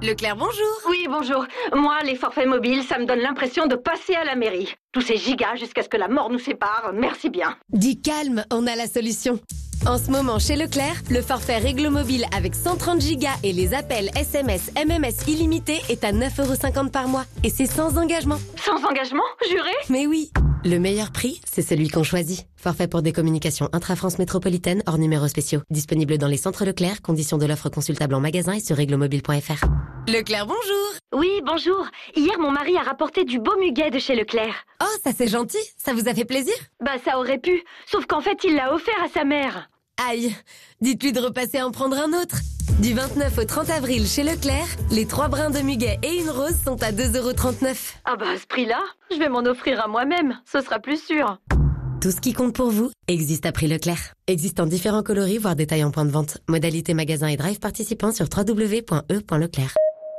Leclerc, bonjour. Oui, bonjour. Moi, les forfaits mobiles, ça me donne l'impression de passer à la mairie. Tous ces gigas jusqu'à ce que la mort nous sépare, merci bien. Dis calme, on a la solution. En ce moment, chez Leclerc, le forfait Réglo Mobile avec 130 gigas et les appels SMS, MMS illimités est à 9,50€ par mois. Et c'est sans engagement. Sans engagement, juré ? Mais oui. Le meilleur prix, c'est celui qu'on choisit. Forfait pour des communications intra-France métropolitaine hors numéros spéciaux. Disponible dans les centres Leclerc. Conditions de l'offre consultable en magasin et sur reglomobile.fr. Leclerc, bonjour. Oui, bonjour. Hier, mon mari a rapporté du beau muguet de chez Leclerc. Oh, ça c'est gentil. Ça vous a fait plaisir ? Bah, ça aurait pu. Sauf qu'en fait, il l'a offert à sa mère. Aïe. Dites-lui de repasser en prendre un autre. Du 29 au 30 avril chez Leclerc, les 3 brins de muguet et une rose sont à 2,39€. Ah bah, à ce prix-là, je vais m'en offrir à moi-même. Ce sera plus sûr. Tout ce qui compte pour vous existe à prix Leclerc. Existe en différents coloris, voire détails en point de vente. Modalité magasin et drive participants sur www.e.leclerc.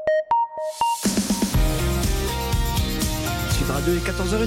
Sud Radio est 14h01.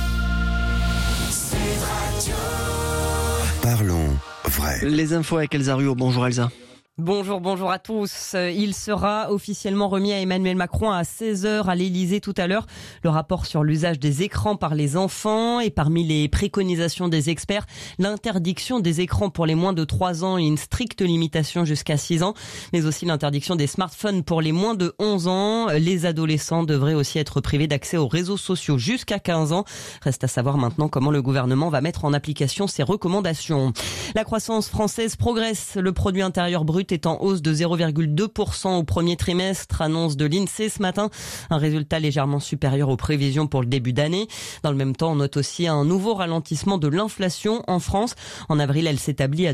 Parlons vrai. Les infos avec Elsa Ruot. Bonjour Elsa. Bonjour à tous. Il sera officiellement remis à Emmanuel Macron à 16h à l'Elysée tout à l'heure. Le rapport sur l'usage des écrans par les enfants et parmi les préconisations des experts, l'interdiction des écrans pour les moins de 3 ans et une stricte limitation jusqu'à 6 ans, mais aussi l'interdiction des smartphones pour les moins de 11 ans. Les adolescents devraient aussi être privés d'accès aux réseaux sociaux jusqu'à 15 ans. Reste à savoir maintenant comment le gouvernement va mettre en application ces recommandations. La croissance française progresse. Le produit intérieur brut est en hausse de 0,2% au premier trimestre, annonce de l'INSEE ce matin. Un résultat légèrement supérieur aux prévisions pour le début d'année. Dans le même temps, on note aussi un nouveau ralentissement de l'inflation en France. En avril, elle s'établit à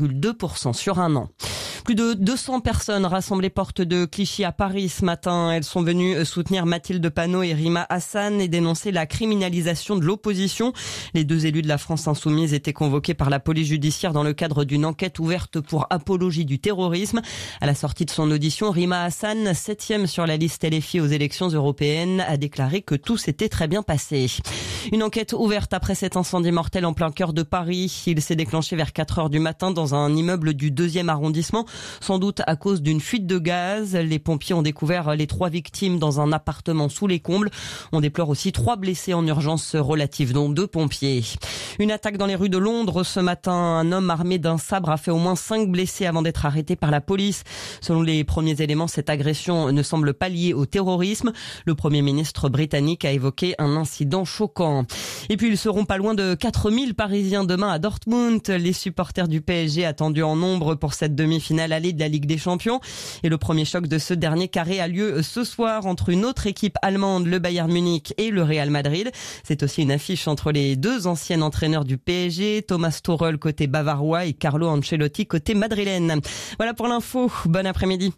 2,2% sur un an. Plus de 200 personnes rassemblées porte de Clichy à Paris ce matin. Elles sont venues soutenir Mathilde Panot et Rima Hassan et dénoncer la criminalisation de l'opposition. Les 2 élus de la France insoumise étaient convoqués par la police judiciaire dans le cadre d'une enquête ouverte pour apologie du terrorisme. À la sortie de son audition, Rima Hassan, 7e sur la liste LFI aux élections européennes, a déclaré que tout s'était très bien passé. Une enquête ouverte après cet incendie mortel en plein cœur de Paris. Il s'est déclenché vers 4h du matin dans un immeuble du 2e arrondissement. Sans doute à cause d'une fuite de gaz. Les pompiers ont découvert les 3 victimes dans un appartement sous les combles. On déplore aussi 3 blessés en urgence relative, dont 2 pompiers. Une attaque dans les rues de Londres ce matin. Un homme armé d'un sabre a fait au moins 5 blessés avant d'être arrêté par la police. Selon les premiers éléments, cette agression ne semble pas liée au terrorisme. Le Premier ministre britannique a évoqué un incident choquant. Et puis ils seront pas loin de 4000 Parisiens demain à Dortmund. Les supporters du PSG attendus en nombre pour cette demi-finale allée de la Ligue des Champions. Et le premier choc de ce dernier carré a lieu ce soir entre une autre équipe allemande, le Bayern Munich, et le Real Madrid. C'est aussi une affiche entre les 2 anciens entraîneurs du PSG, Thomas Tuchel côté bavarois et Carlo Ancelotti côté madrilène. Voilà pour l'info. Bon après-midi.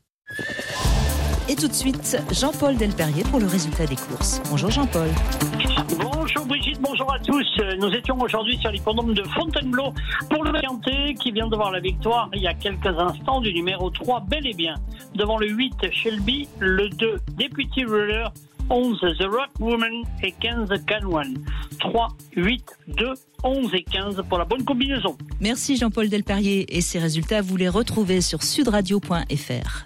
Et tout de suite, Jean-Paul Delperrier pour le résultat des courses. Bonjour Jean-Paul. Bonjour Brigitte, bonjour à tous. Nous étions aujourd'hui sur l'hippodrome de Fontainebleau pour le Quintet qui vient de voir la victoire il y a quelques instants du numéro 3 Bel et Bien. Devant le 8 Shelby, le 2 Deputy Ruler, 11 The Rock Woman et 15 Canwan. 3, 8, 2, 11 et 15 pour la bonne combinaison. Merci Jean-Paul Delperrier et ces résultats vous les retrouvez sur sudradio.fr.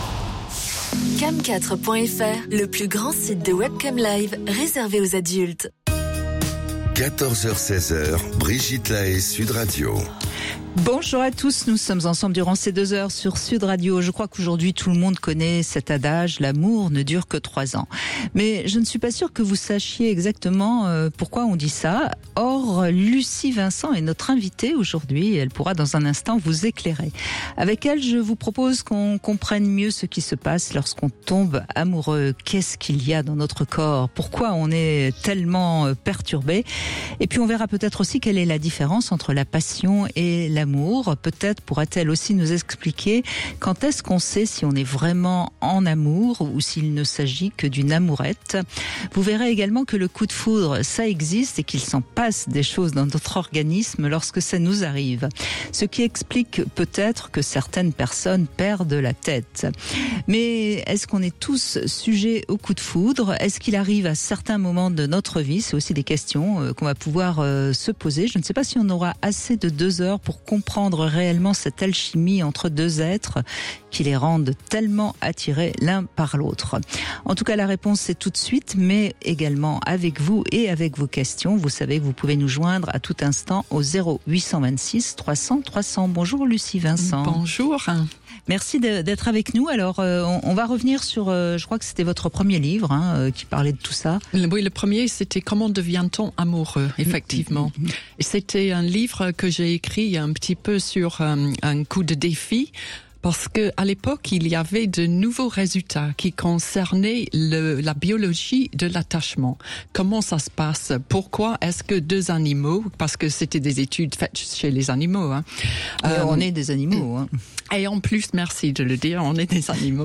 Cam4.fr, le plus grand site de webcam live réservé aux adultes. 14h-16h, Brigitte Lahaie, Sud Radio. Bonjour à tous, nous sommes ensemble durant ces 2 heures sur Sud Radio. Je crois qu'aujourd'hui tout le monde connaît cet adage, l'amour ne dure que 3 ans. Mais je ne suis pas sûre que vous sachiez exactement pourquoi on dit ça. Or, Lucie Vincent est notre invitée aujourd'hui et elle pourra dans un instant vous éclairer. Avec elle, je vous propose qu'on comprenne mieux ce qui se passe lorsqu'on tombe amoureux. Qu'est-ce qu'il y a dans notre corps? Pourquoi on est tellement perturbé? Et puis on verra peut-être aussi quelle est la différence entre la passion et l'amour. Peut-être pourra-t-elle aussi nous expliquer quand est-ce qu'on sait si on est vraiment en amour ou s'il ne s'agit que d'une amourette. Vous verrez également que le coup de foudre, ça existe et qu'il s'en passe des choses dans notre organisme lorsque ça nous arrive. Ce qui explique peut-être que certaines personnes perdent la tête. Mais est-ce qu'on est tous sujets au coup de foudre? Est-ce qu'il arrive à certains moments de notre vie? C'est aussi des questions qu'on va pouvoir se poser. Je ne sais pas si on aura assez de 2 heures pour comprendre réellement cette alchimie entre deux êtres qui les rendent tellement attirés l'un par l'autre. En tout cas, la réponse c'est tout de suite, mais également avec vous et avec vos questions. Vous savez que vous pouvez nous joindre à tout instant au 0826 300 300. Bonjour Lucie Vincent. Bonjour. Merci d'être avec nous. Alors, on va revenir sur, je crois que c'était votre premier livre qui parlait de tout ça. Oui, le premier, c'était Comment devient-on amoureux, effectivement. Et c'était un livre que j'ai écrit un petit peu sur un coup de défi. Parce que à l'époque, il y avait de nouveaux résultats qui concernaient la biologie de l'attachement. Comment ça se passe? Pourquoi est-ce que deux animaux, parce que c'était des études faites chez les animaux, on est des animaux. Et en plus, merci de le dire, on est des animaux.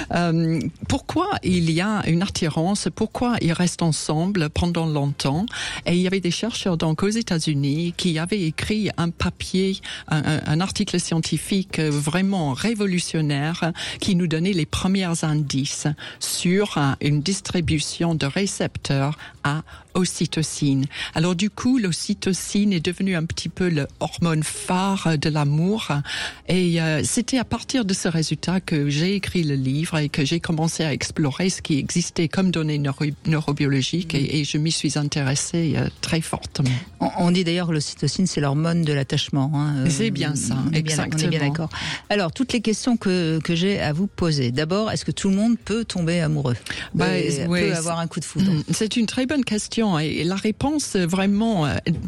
Pourquoi il y a une attirance? Pourquoi ils restent ensemble pendant longtemps? Et il y avait des chercheurs donc aux États-Unis qui avaient écrit un papier, un article scientifique vraiment révolutionnaire qui nous donnait les premiers indices sur une distribution de récepteurs à ocytocine. Alors du coup, l'ocytocine est devenue un petit peu l'hormone phare de l'amour et c'était à partir de ce résultat que j'ai écrit le livre et que j'ai commencé à explorer ce qui existait comme données neurobiologiques et je m'y suis intéressée très fortement. On dit d'ailleurs que l'ocytocine c'est l'hormone de l'attachement. C'est bien ça, exactement. On est bien d'accord. Alors, toutes les questions que j'ai à vous poser. D'abord, est-ce que tout le monde peut tomber amoureux? Peut avoir un coup de foudre? C'est une très bonne question et la réponse vraiment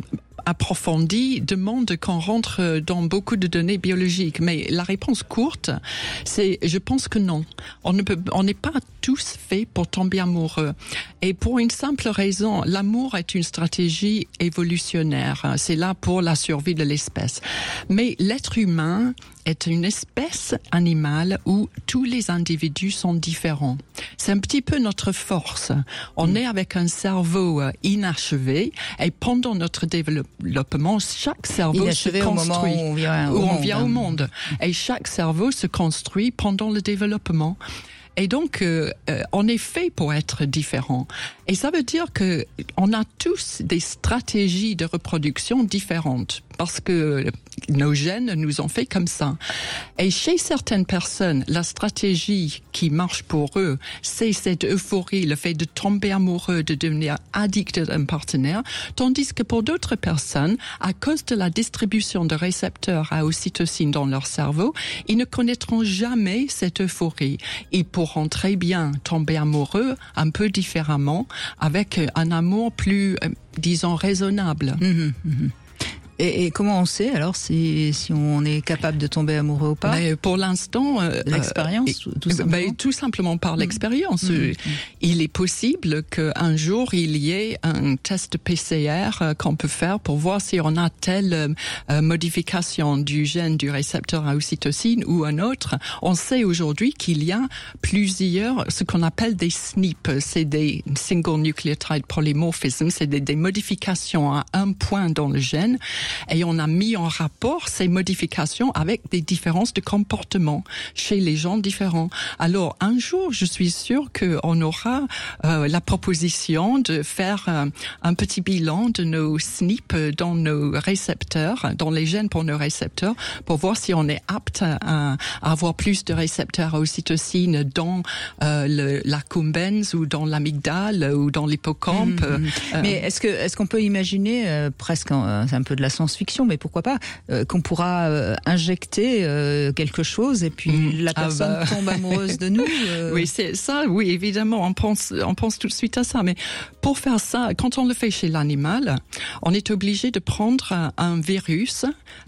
approfondie demande qu'on rentre dans beaucoup de données biologiques. Mais la réponse courte, c'est je pense que non. On n'est pas tous faits pour tomber amoureux. Et pour une simple raison, l'amour est une stratégie évolutionnaire. C'est là pour la survie de l'espèce. Mais l'être humain est une espèce animale où tous les individus sont différents. C'est un petit peu notre force. On est avec un cerveau inachevé et pendant notre développement, chaque cerveau inachevé se construit au moment où on vient au monde. Et chaque cerveau se construit pendant le développement. Et donc, on est fait pour être différent. Et ça veut dire que on a tous des stratégies de reproduction différentes parce que nos gènes nous ont fait comme ça. Et chez certaines personnes, la stratégie qui marche pour eux, c'est cette euphorie, le fait de tomber amoureux, de devenir addict à un partenaire, tandis que pour d'autres personnes, à cause de la distribution de récepteurs à ocytocine dans leur cerveau, ils ne connaîtront jamais cette euphorie. Ils pourront très bien tomber amoureux un peu différemment, avec un amour plus, disons, raisonnable. Et comment on sait alors si on est capable de tomber amoureux ou pas? Pour l'instant, l'expérience, tout simplement. Tout simplement par l'expérience. Il est possible qu'un jour il y ait un test PCR qu'on peut faire pour voir si on a telle modification du gène du récepteur à ocytocine ou un autre. On sait aujourd'hui qu'il y a plusieurs, ce qu'on appelle des SNP, c'est des single nucleotide polymorphism, c'est des modifications à un point dans le gène. Et on a mis en rapport ces modifications avec des différences de comportement chez les gens différents. Alors, un jour, je suis sûre qu'on aura la proposition de faire un petit bilan de nos SNP dans nos récepteurs, dans les gènes pour nos récepteurs, pour voir si on est apte à avoir plus de récepteurs à ocytocine dans l'accumbens ou dans l'amygdale ou dans l'hippocampe. Mais est-ce qu'on peut imaginer presque, c'est un peu de la science-fiction, mais pourquoi pas, qu'on pourra injecter quelque chose et puis la personne tombe amoureuse de nous? Oui, c'est ça, oui, évidemment, on pense tout de suite à ça, mais pour faire ça, quand on le fait chez l'animal, on est obligé de prendre un virus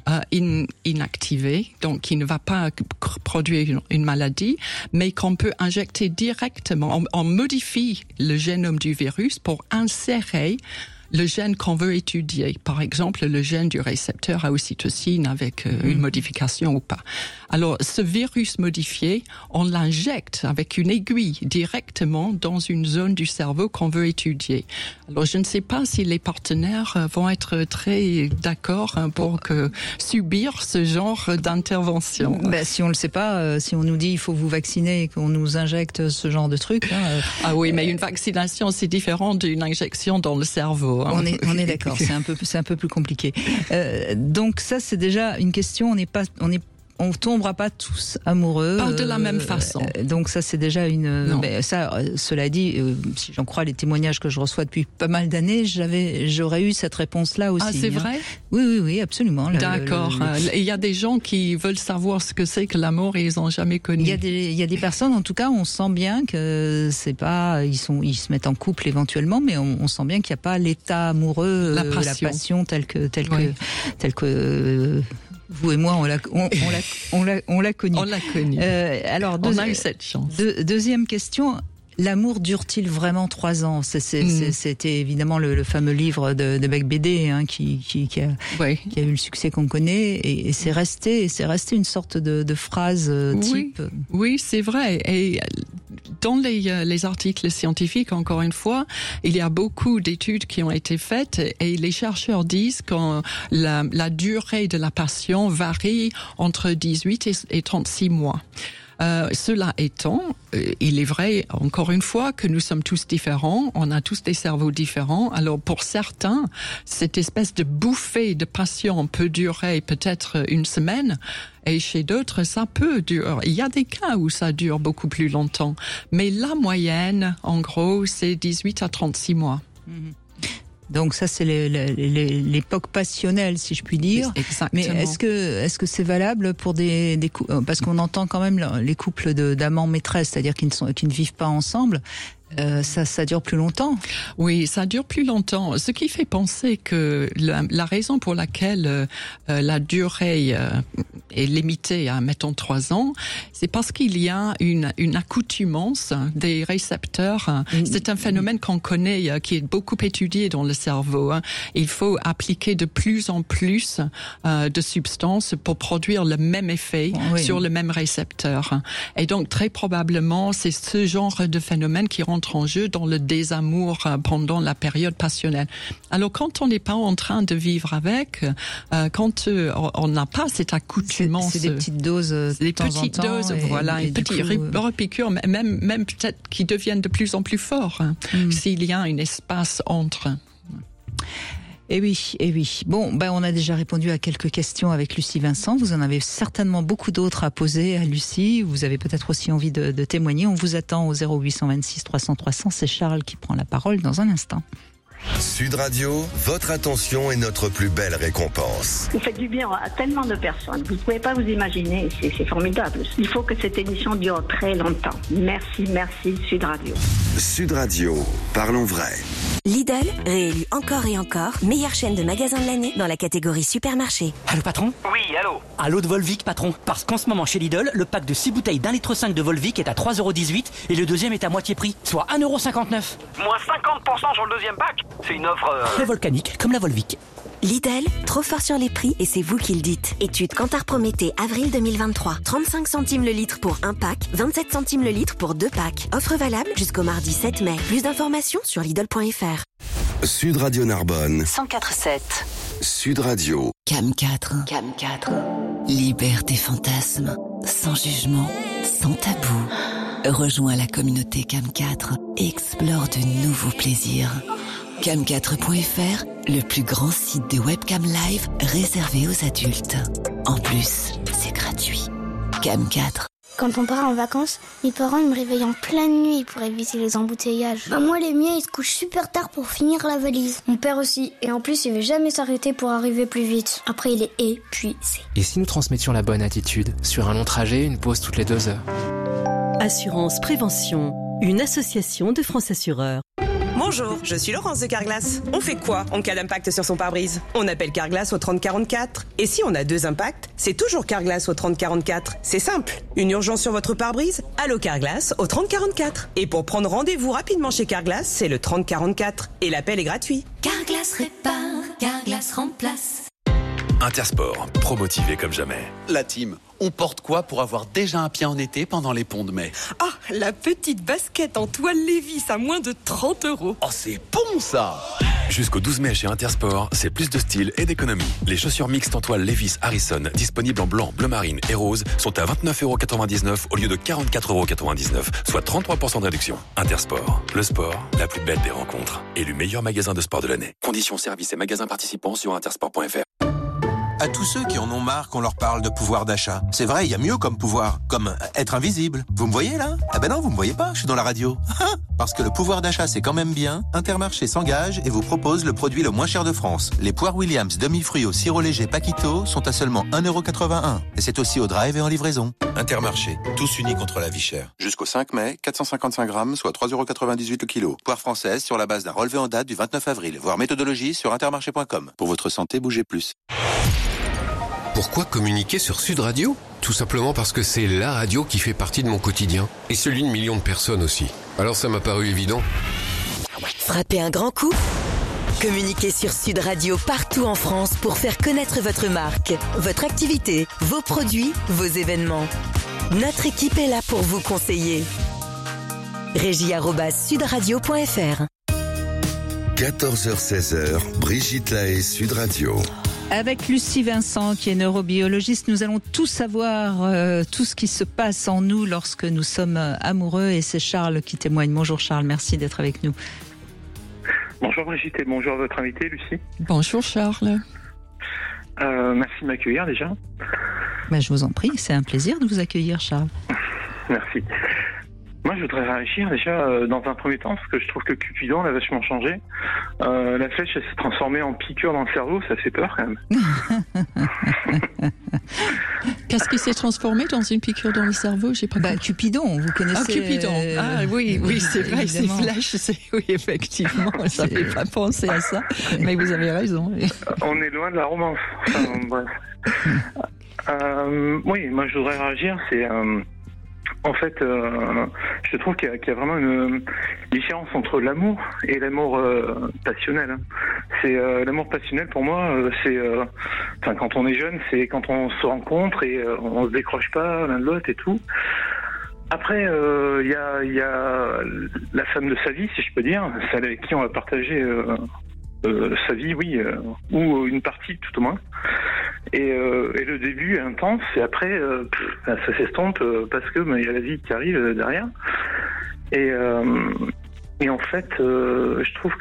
inactivé, donc qui ne va pas produire une maladie, mais qu'on peut injecter directement. On modifie le génome du virus pour insérer le gène qu'on veut étudier, par exemple le gène du récepteur à ocytocine avec une modification ou pas. Alors, ce virus modifié, on l'injecte avec une aiguille directement dans une zone du cerveau qu'on veut étudier. Alors, je ne sais pas si les partenaires vont être très d'accord pour subir ce genre d'intervention. Si on le sait pas, si on nous dit il faut vous vacciner et qu'on nous injecte ce genre de truc. Ah oui, mais une vaccination, c'est différent d'une injection dans le cerveau. cerveau. On est d'accord, c'est un peu plus compliqué. Donc ça, c'est déjà une question. On tombera pas tous amoureux. Pas de la même façon. Donc ça, c'est déjà cela dit, si j'en crois les témoignages que je reçois depuis pas mal d'années, j'aurais eu cette réponse-là aussi. Ah, c'est vrai ? Oui, absolument. D'accord. Il y a des gens qui veulent savoir ce que c'est que l'amour et ils n'ont jamais connu. Il y a des personnes, en tout cas, on sent bien que c'est pas, ils se mettent en couple éventuellement, mais on sent bien qu'il n'y a pas l'état amoureux, la passion telle que vous et moi, on l'a connu. On l'a connu. Alors, on a eu cette chance. Deuxième question. L'amour dure-t-il vraiment 3 ans ? C'était évidemment le fameux livre de Beck BD qui a eu le succès qu'on connaît, et c'est resté une sorte de phrase type. Oui, c'est vrai. Et dans les articles scientifiques, encore une fois, il y a beaucoup d'études qui ont été faites et les chercheurs disent que la durée de la passion varie entre 18 et 36 mois. Cela étant, il est vrai, encore une fois, que nous sommes tous différents, on a tous des cerveaux différents. Alors pour certains, cette espèce de bouffée de passion peut durer peut-être une semaine, et chez d'autres, ça peut durer. Il y a des cas où ça dure beaucoup plus longtemps, mais la moyenne, en gros, c'est 18 à 36 mois. Donc ça, c'est l'époque passionnelle, si je puis dire. Exactement. Mais est-ce que c'est valable pour des couples, parce qu'on entend quand même les couples d'amants maîtresses, c'est-à-dire qui ne vivent pas ensemble. Ça dure plus longtemps. Oui, ça dure plus longtemps. Ce qui fait penser que la raison pour laquelle la durée est limitée à, mettons, 3 ans, c'est parce qu'il y a une accoutumance des récepteurs. C'est un phénomène qu'on connaît, qui est beaucoup étudié dans le cerveau. Il faut appliquer de plus en plus de substances pour produire le même effet sur le même récepteur. Et donc, très probablement, c'est ce genre de phénomène qui rentre en jeu dans le désamour pendant la période passionnelle. Alors quand on n'est pas en train de vivre avec, quand on n'a pas cette accoutumance, c'est des petites doses, des petites doses, voilà, une petite repiqûre, même peut-être qui deviennent de plus en plus forts s'il y a un espace entre. Eh oui. Bon, on a déjà répondu à quelques questions avec Lucie Vincent. Vous en avez certainement beaucoup d'autres à poser à Lucie. Vous avez peut-être aussi envie de témoigner. On vous attend au 0826 300 300. C'est Charles qui prend la parole dans un instant. Sud Radio, votre attention est notre plus belle récompense. Vous faites du bien à tellement de personnes. Vous ne pouvez pas vous imaginer. C'est formidable. Il faut que cette émission dure très longtemps. Merci, Sud Radio. Sud Radio, parlons vrai. Lidl, réélu encore et encore, meilleure chaîne de magasins de l'année dans la catégorie supermarché. Allô patron ? Oui, allô ? Allô de Volvic patron. Parce qu'en ce moment chez Lidl, le pack de 6 bouteilles d'1,5 litre de Volvic est à 3,18€ et le deuxième est à moitié prix, soit 1,59€. Moins 50% sur le deuxième pack ? C'est une offre... Très volcanique, comme la Volvic. Lidl, trop fort sur les prix et c'est vous qui le dites. Étude Kantar Prométhée, avril 2023. 35 centimes le litre pour un pack, 27 centimes le litre pour 2 packs. Offre valable jusqu'au mardi 7 mai. Plus d'informations sur Lidl.fr. Sud Radio Narbonne. 104.7. Sud Radio. Cam 4. Libère tes fantasmes. Sans jugement, sans tabou. Rejoins la communauté Cam 4 et explore de nouveaux plaisirs. Cam4.fr, le plus grand site de webcam live réservé aux adultes. En plus, c'est gratuit. Cam 4. Quand on part en vacances, mes parents me réveillent en pleine nuit pour éviter les embouteillages. Moi, les miens, ils se couchent super tard pour finir la valise. Mon père aussi. Et en plus, il veut jamais s'arrêter pour arriver plus vite. Après, il est épuisé. Et si nous transmettions la bonne attitude ? Sur un long trajet, une pause toutes les 2 heures. Assurance Prévention, une association de France Assureurs. Bonjour, je suis Laurence de Carglass. On fait quoi en cas d'impact sur son pare-brise ? On appelle Carglass au 3044. Et si on a 2 impacts, c'est toujours Carglass au 3044. C'est simple. Une urgence sur votre pare-brise ? Allô Carglass au 3044. Et pour prendre rendez-vous rapidement chez Carglass, c'est le 3044. Et l'appel est gratuit. Carglass répare, Carglass remplace. Intersport, promotivé comme jamais. La team, on porte quoi pour avoir déjà un pied en été pendant les ponts de mai ? Ah, la petite basket en toile Levi's à moins de 30€. Oh, c'est bon ça ! Jusqu'au 12 mai chez Intersport, c'est plus de style et d'économie. Les chaussures mixtes en toile Levi's Harrison, disponibles en blanc, bleu marine et rose, sont à 29,99€ au lieu de 44,99€, soit 33% de réduction. Intersport, le sport, la plus belle des rencontres. Élu meilleur magasin de sport de l'année. Conditions, services et magasins participants sur intersport.fr. À tous ceux qui en ont marre qu'on leur parle de pouvoir d'achat. C'est vrai, il y a mieux comme pouvoir, comme être invisible. Vous me voyez là ? Ah ben non, vous me voyez pas, je suis dans la radio. Parce que le pouvoir d'achat c'est quand même bien, Intermarché s'engage et vous propose le produit le moins cher de France. Les poires Williams demi-fruits au sirop léger Paquito sont à seulement 1,81€. Et c'est aussi au drive et en livraison. Intermarché, tous unis contre la vie chère. Jusqu'au 5 mai, 455 grammes, soit 3,98€ le kilo. Poire française sur la base d'un relevé en date du 29 avril. Voir méthodologie sur intermarché.com. Pour votre santé, bougez plus. Pourquoi communiquer sur Sud Radio ? Tout simplement parce que c'est la radio qui fait partie de mon quotidien. Et celui de millions de personnes aussi. Alors ça m'a paru évident. Frappez un grand coup ? Communiquez sur Sud Radio partout en France pour faire connaître votre marque, votre activité, vos produits, vos événements. Notre équipe est là pour vous conseiller. régie@sudradio.fr 14h-16h, Brigitte Lahaie, Sud Radio. Avec Lucie Vincent, qui est neurobiologiste, nous allons tout savoir, tout ce qui se passe en nous lorsque nous sommes amoureux. Et c'est Charles qui témoigne. Bonjour Charles, merci d'être avec nous. Bonjour Brigitte et bonjour à votre invité Lucie. Bonjour Charles. Merci de m'accueillir déjà. Je vous en prie, c'est un plaisir de vous accueillir Charles. Merci. Moi, je voudrais réagir déjà dans un premier temps, parce que je trouve que Cupidon a vachement changé. La flèche, elle s'est transformée en piqûre dans le cerveau, ça fait peur quand même. Qu'est-ce qui s'est transformé dans une piqûre dans le cerveau ? J'ai pas compris. Cupidon, vous connaissez. Ah, Cupidon. Oui, c'est vrai, évidemment. ces flèches, oui, effectivement, je n'avais pas pensé à ça, mais vous avez raison. On est loin de la romance. Bref. Oui, moi, je voudrais réagir, c'est... En fait, je trouve qu'il y a vraiment une différence entre l'amour et l'amour passionnel. C'est l'amour passionnel pour moi, c'est quand on est jeune, c'est quand on se rencontre et on se décroche pas l'un de l'autre et tout. Après, il y a la femme de sa vie, si je peux dire, celle avec qui on va partager sa vie, oui, ou une partie tout au moins. Et le début est intense et après ça s'estompe parce que il y a la vie qui arrive derrière. Et en fait, je trouve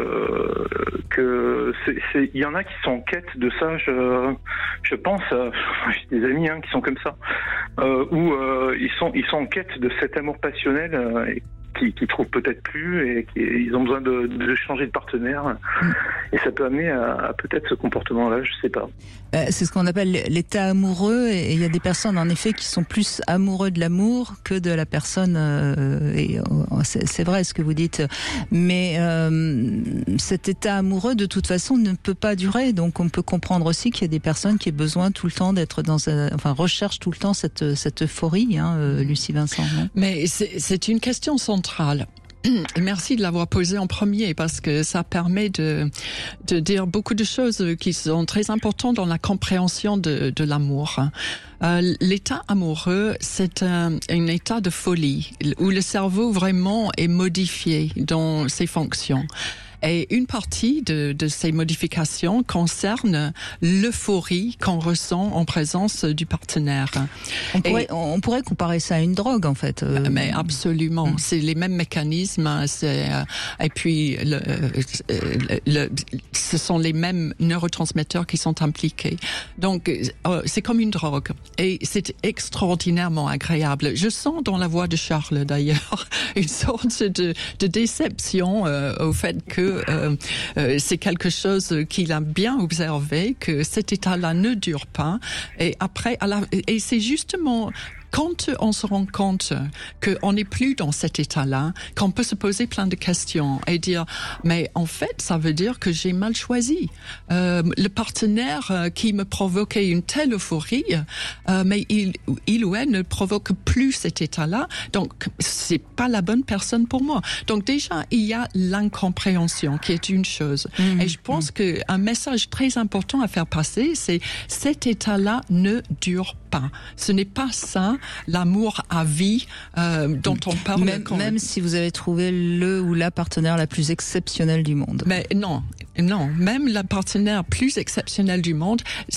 que il y en a qui sont en quête de ça. Je pense, j'ai des amis qui sont comme ça, où ils sont en quête de cet amour passionnel. Qui trouvent peut-être plus et ils ont besoin de changer de partenaire et ça peut amener à peut-être ce comportement-là, je sais pas. C'est ce qu'on appelle l'état amoureux et il y a des personnes en effet qui sont plus amoureux de l'amour que de la personne et c'est vrai ce que vous dites, mais cet état amoureux de toute façon ne peut pas durer, donc on peut comprendre aussi qu'il y a des personnes qui ont besoin tout le temps d'être recherchent tout le temps cette euphorie, Lucie Vincent. Non ? Mais c'est une question centrale. Et merci de l'avoir posé en premier parce que ça permet de dire beaucoup de choses qui sont très importantes dans la compréhension de l'amour. L'état amoureux, c'est un état de folie où le cerveau vraiment est modifié dans ses fonctions. Et une partie de ces modifications concerne l'euphorie qu'on ressent en présence du partenaire. On pourrait comparer ça à une drogue, en fait. Mais absolument. C'est les mêmes mécanismes. Et puis, ce sont les mêmes neurotransmetteurs qui sont impliqués. Donc, c'est comme une drogue. Et c'est extraordinairement agréable. Je sens dans la voix de Charles, d'ailleurs, une sorte de déception au fait que c'est quelque chose qu'il a bien observé, que cet état-là ne dure pas. Et après, et c'est justement quand on se rend compte qu'on n'est plus dans cet état-là, qu'on peut se poser plein de questions et dire, mais en fait, ça veut dire que j'ai mal choisi. Le partenaire qui me provoquait une telle euphorie, mais il ou elle ne provoque plus cet état-là, donc c'est pas la bonne personne pour moi. Donc déjà, il y a l'incompréhension qui est une chose. Et je pense qu'un message très important à faire passer, c'est cet état-là ne dure pas. Ce n'est pas ça l'amour à vie dont on parle. Même si vous avez trouvé le ou la partenaire la plus exceptionnelle du monde. Mais non, Non, même la partenaire plus exceptionnelle du monde,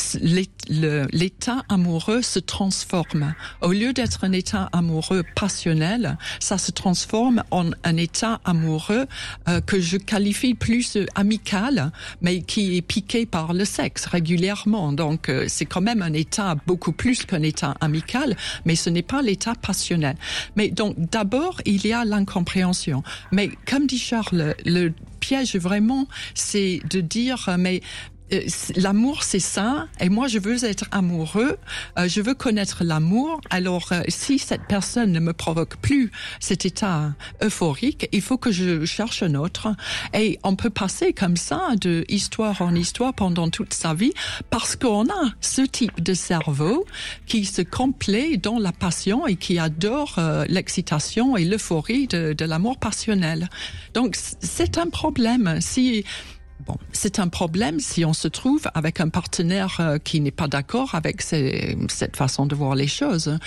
l'état amoureux se transforme. Au lieu d'être un état amoureux passionnel, ça se transforme en un état amoureux que je qualifie plus amical, mais qui est piqué par le sexe régulièrement. Donc, c'est quand même un état beaucoup plus qu'un état amical, mais ce n'est pas l'état passionnel. Mais donc, d'abord, il y a l'incompréhension. Mais comme dit Charles, le piège vraiment, c'est de dire mais l'amour c'est ça et moi je veux être amoureux, je veux connaître l'amour. Alors si cette personne ne me provoque plus cet état euphorique, il faut que je cherche un autre. Et on peut passer comme ça de histoire en histoire pendant toute sa vie parce qu'on a ce type de cerveau qui se complaît dans la passion et qui adore l'excitation et l'euphorie de l'amour passionnel. Donc c'est un problème c'est un problème si on se trouve avec un partenaire qui n'est pas d'accord avec cette façon de voir les choses.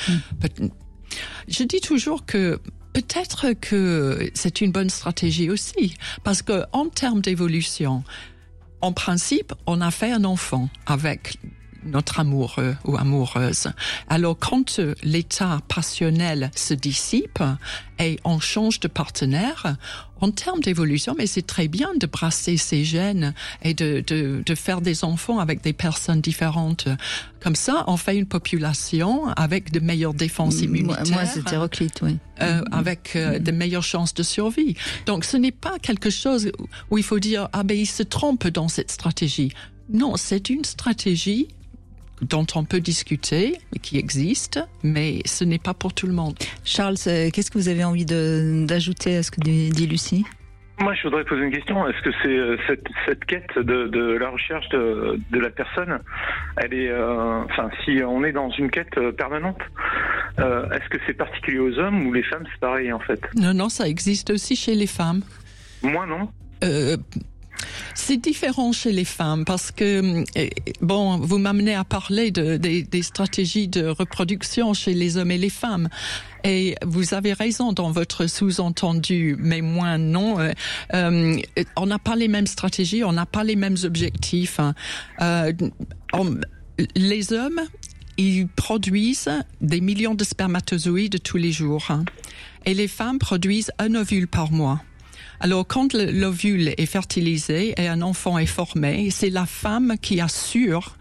Je dis toujours que peut-être que c'est une bonne stratégie aussi, parce que en termes d'évolution, en principe, on a fait un enfant avec notre amoureux ou amoureuse. Alors, quand l'état passionnel se dissipe et on change de partenaire, en termes d'évolution, mais c'est très bien de brasser ses gènes et de faire des enfants avec des personnes différentes. Comme ça, on fait une population avec de meilleures défenses immunitaires. Moi, c'est hétéroclite, oui. Avec de meilleures chances de survie. Donc, ce n'est pas quelque chose où il faut dire, il se trompe dans cette stratégie. Non, c'est une stratégie dont on peut discuter, qui existe, mais ce n'est pas pour tout le monde. Charles, qu'est-ce que vous avez envie d'ajouter à ce que dit Lucie ? Moi, je voudrais poser une question. Est-ce que c'est cette quête de la recherche de la personne, elle est, si on est dans une quête permanente, est-ce que c'est particulier aux hommes ou les femmes, c'est pareil en fait ? Non, ça existe aussi chez les femmes. Moi, non. C'est différent chez les femmes parce que, vous m'amenez à parler des stratégies de reproduction chez les hommes et les femmes. Et vous avez raison dans votre sous-entendu, mais moi non. On n'a pas les mêmes stratégies, on n'a pas les mêmes objectifs. Les hommes, ils produisent des millions de spermatozoïdes tous les jours. Et les femmes produisent un ovule par mois. Alors, quand l'ovule est fertilisé et un enfant est formé, c'est la femme qui assure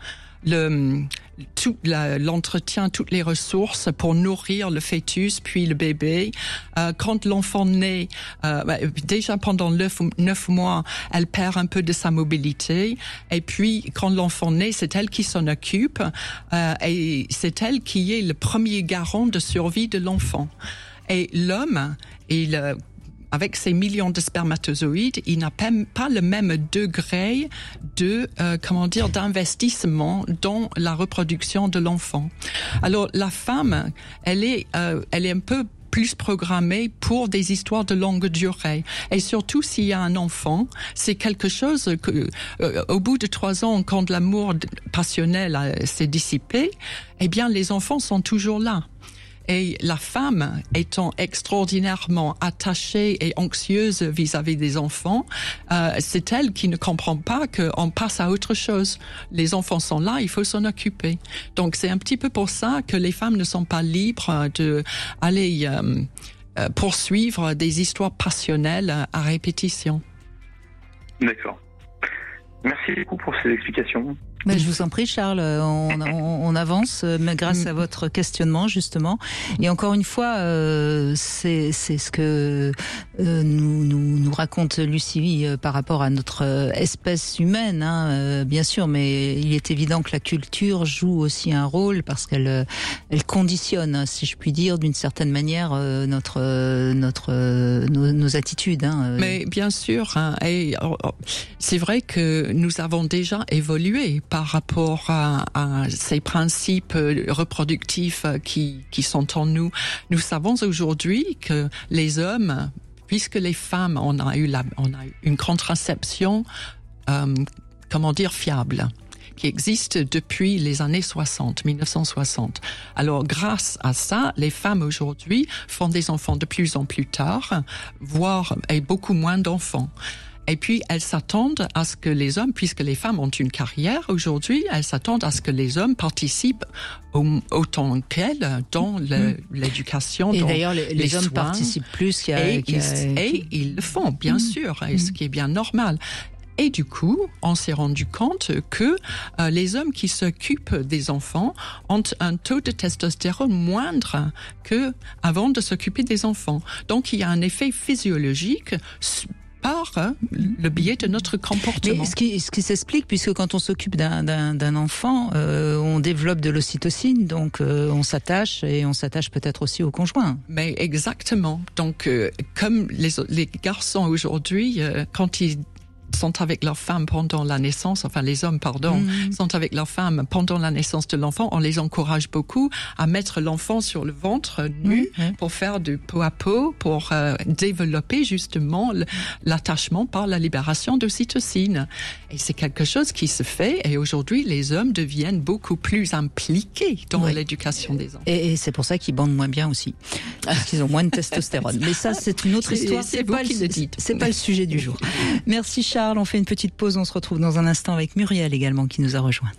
l'entretien, toutes les ressources pour nourrir le fœtus, puis le bébé. Quand l'enfant naît, déjà pendant 9 mois, elle perd un peu de sa mobilité. Et puis, quand l'enfant naît, c'est elle qui s'en occupe. Et c'est elle qui est le premier garant de survie de l'enfant. Et l'homme, avec ces millions de spermatozoïdes, il n'a pas le même degré d'investissement dans la reproduction de l'enfant. Alors, la femme, elle est un peu plus programmée pour des histoires de longue durée. Et surtout, s'il y a un enfant, c'est quelque chose que, au bout de 3 ans, quand l'amour passionnel s'est dissipé, les enfants sont toujours là. Et la femme, étant extraordinairement attachée et anxieuse vis-à-vis des enfants, c'est elle qui ne comprend pas qu'on passe à autre chose. Les enfants sont là, il faut s'en occuper. Donc c'est un petit peu pour ça que les femmes ne sont pas libres d'aller poursuivre des histoires passionnelles à répétition. D'accord. Merci beaucoup pour ces explications. Je vous en prie, Charles, on avance grâce à votre questionnement, justement. Et encore une fois, c'est ce que nous raconte Lucie par rapport à notre espèce humaine, bien sûr, mais il est évident que la culture joue aussi un rôle parce qu'elle conditionne, si je puis dire, d'une certaine manière, nos attitudes. Mais bien sûr, et c'est vrai que nous avons déjà évolué par rapport à ces principes reproductifs qui sont en nous. Nous savons aujourd'hui que les hommes, puisque les femmes, on a eu une contraception, fiable, qui existe depuis les années 1960. Alors, grâce à ça, les femmes aujourd'hui font des enfants de plus en plus tard, voire beaucoup moins d'enfants. Et puis, elles s'attendent à ce que les hommes, puisque les femmes ont une carrière aujourd'hui, elles s'attendent à ce que les hommes participent autant qu'elles dans l'éducation. Et dans d'ailleurs, les hommes soins. Participent plus Et ils le font, bien sûr, et ce qui est bien normal. Et du coup, on s'est rendu compte que les hommes qui s'occupent des enfants ont un taux de testostérone moindre que avant de s'occuper des enfants. Donc, il y a un effet physiologique par le biais de notre comportement. Mais ce qui s'explique, puisque quand on s'occupe d'un enfant, on développe de l'ocytocine, donc on s'attache, et on s'attache peut-être aussi au conjoint. Mais exactement. Donc, comme les garçons aujourd'hui, quand ils sont avec leur femme pendant la naissance, enfin les hommes, sont avec leur femme pendant la naissance de l'enfant, on les encourage beaucoup à mettre l'enfant sur le ventre nu pour faire du peau à peau, pour développer justement l'attachement par la libération d'ocytocine. Et c'est quelque chose qui se fait, et aujourd'hui les hommes deviennent beaucoup plus impliqués dans l'éducation des enfants. Et c'est pour ça qu'ils bandent moins bien aussi, parce qu'ils ont moins de testostérone. Mais ça, c'est une autre histoire. C'est vous qui le dites. C'est pas le sujet du jour. Merci Charles. On fait une petite pause, on se retrouve dans un instant avec Muriel également qui nous a rejoint.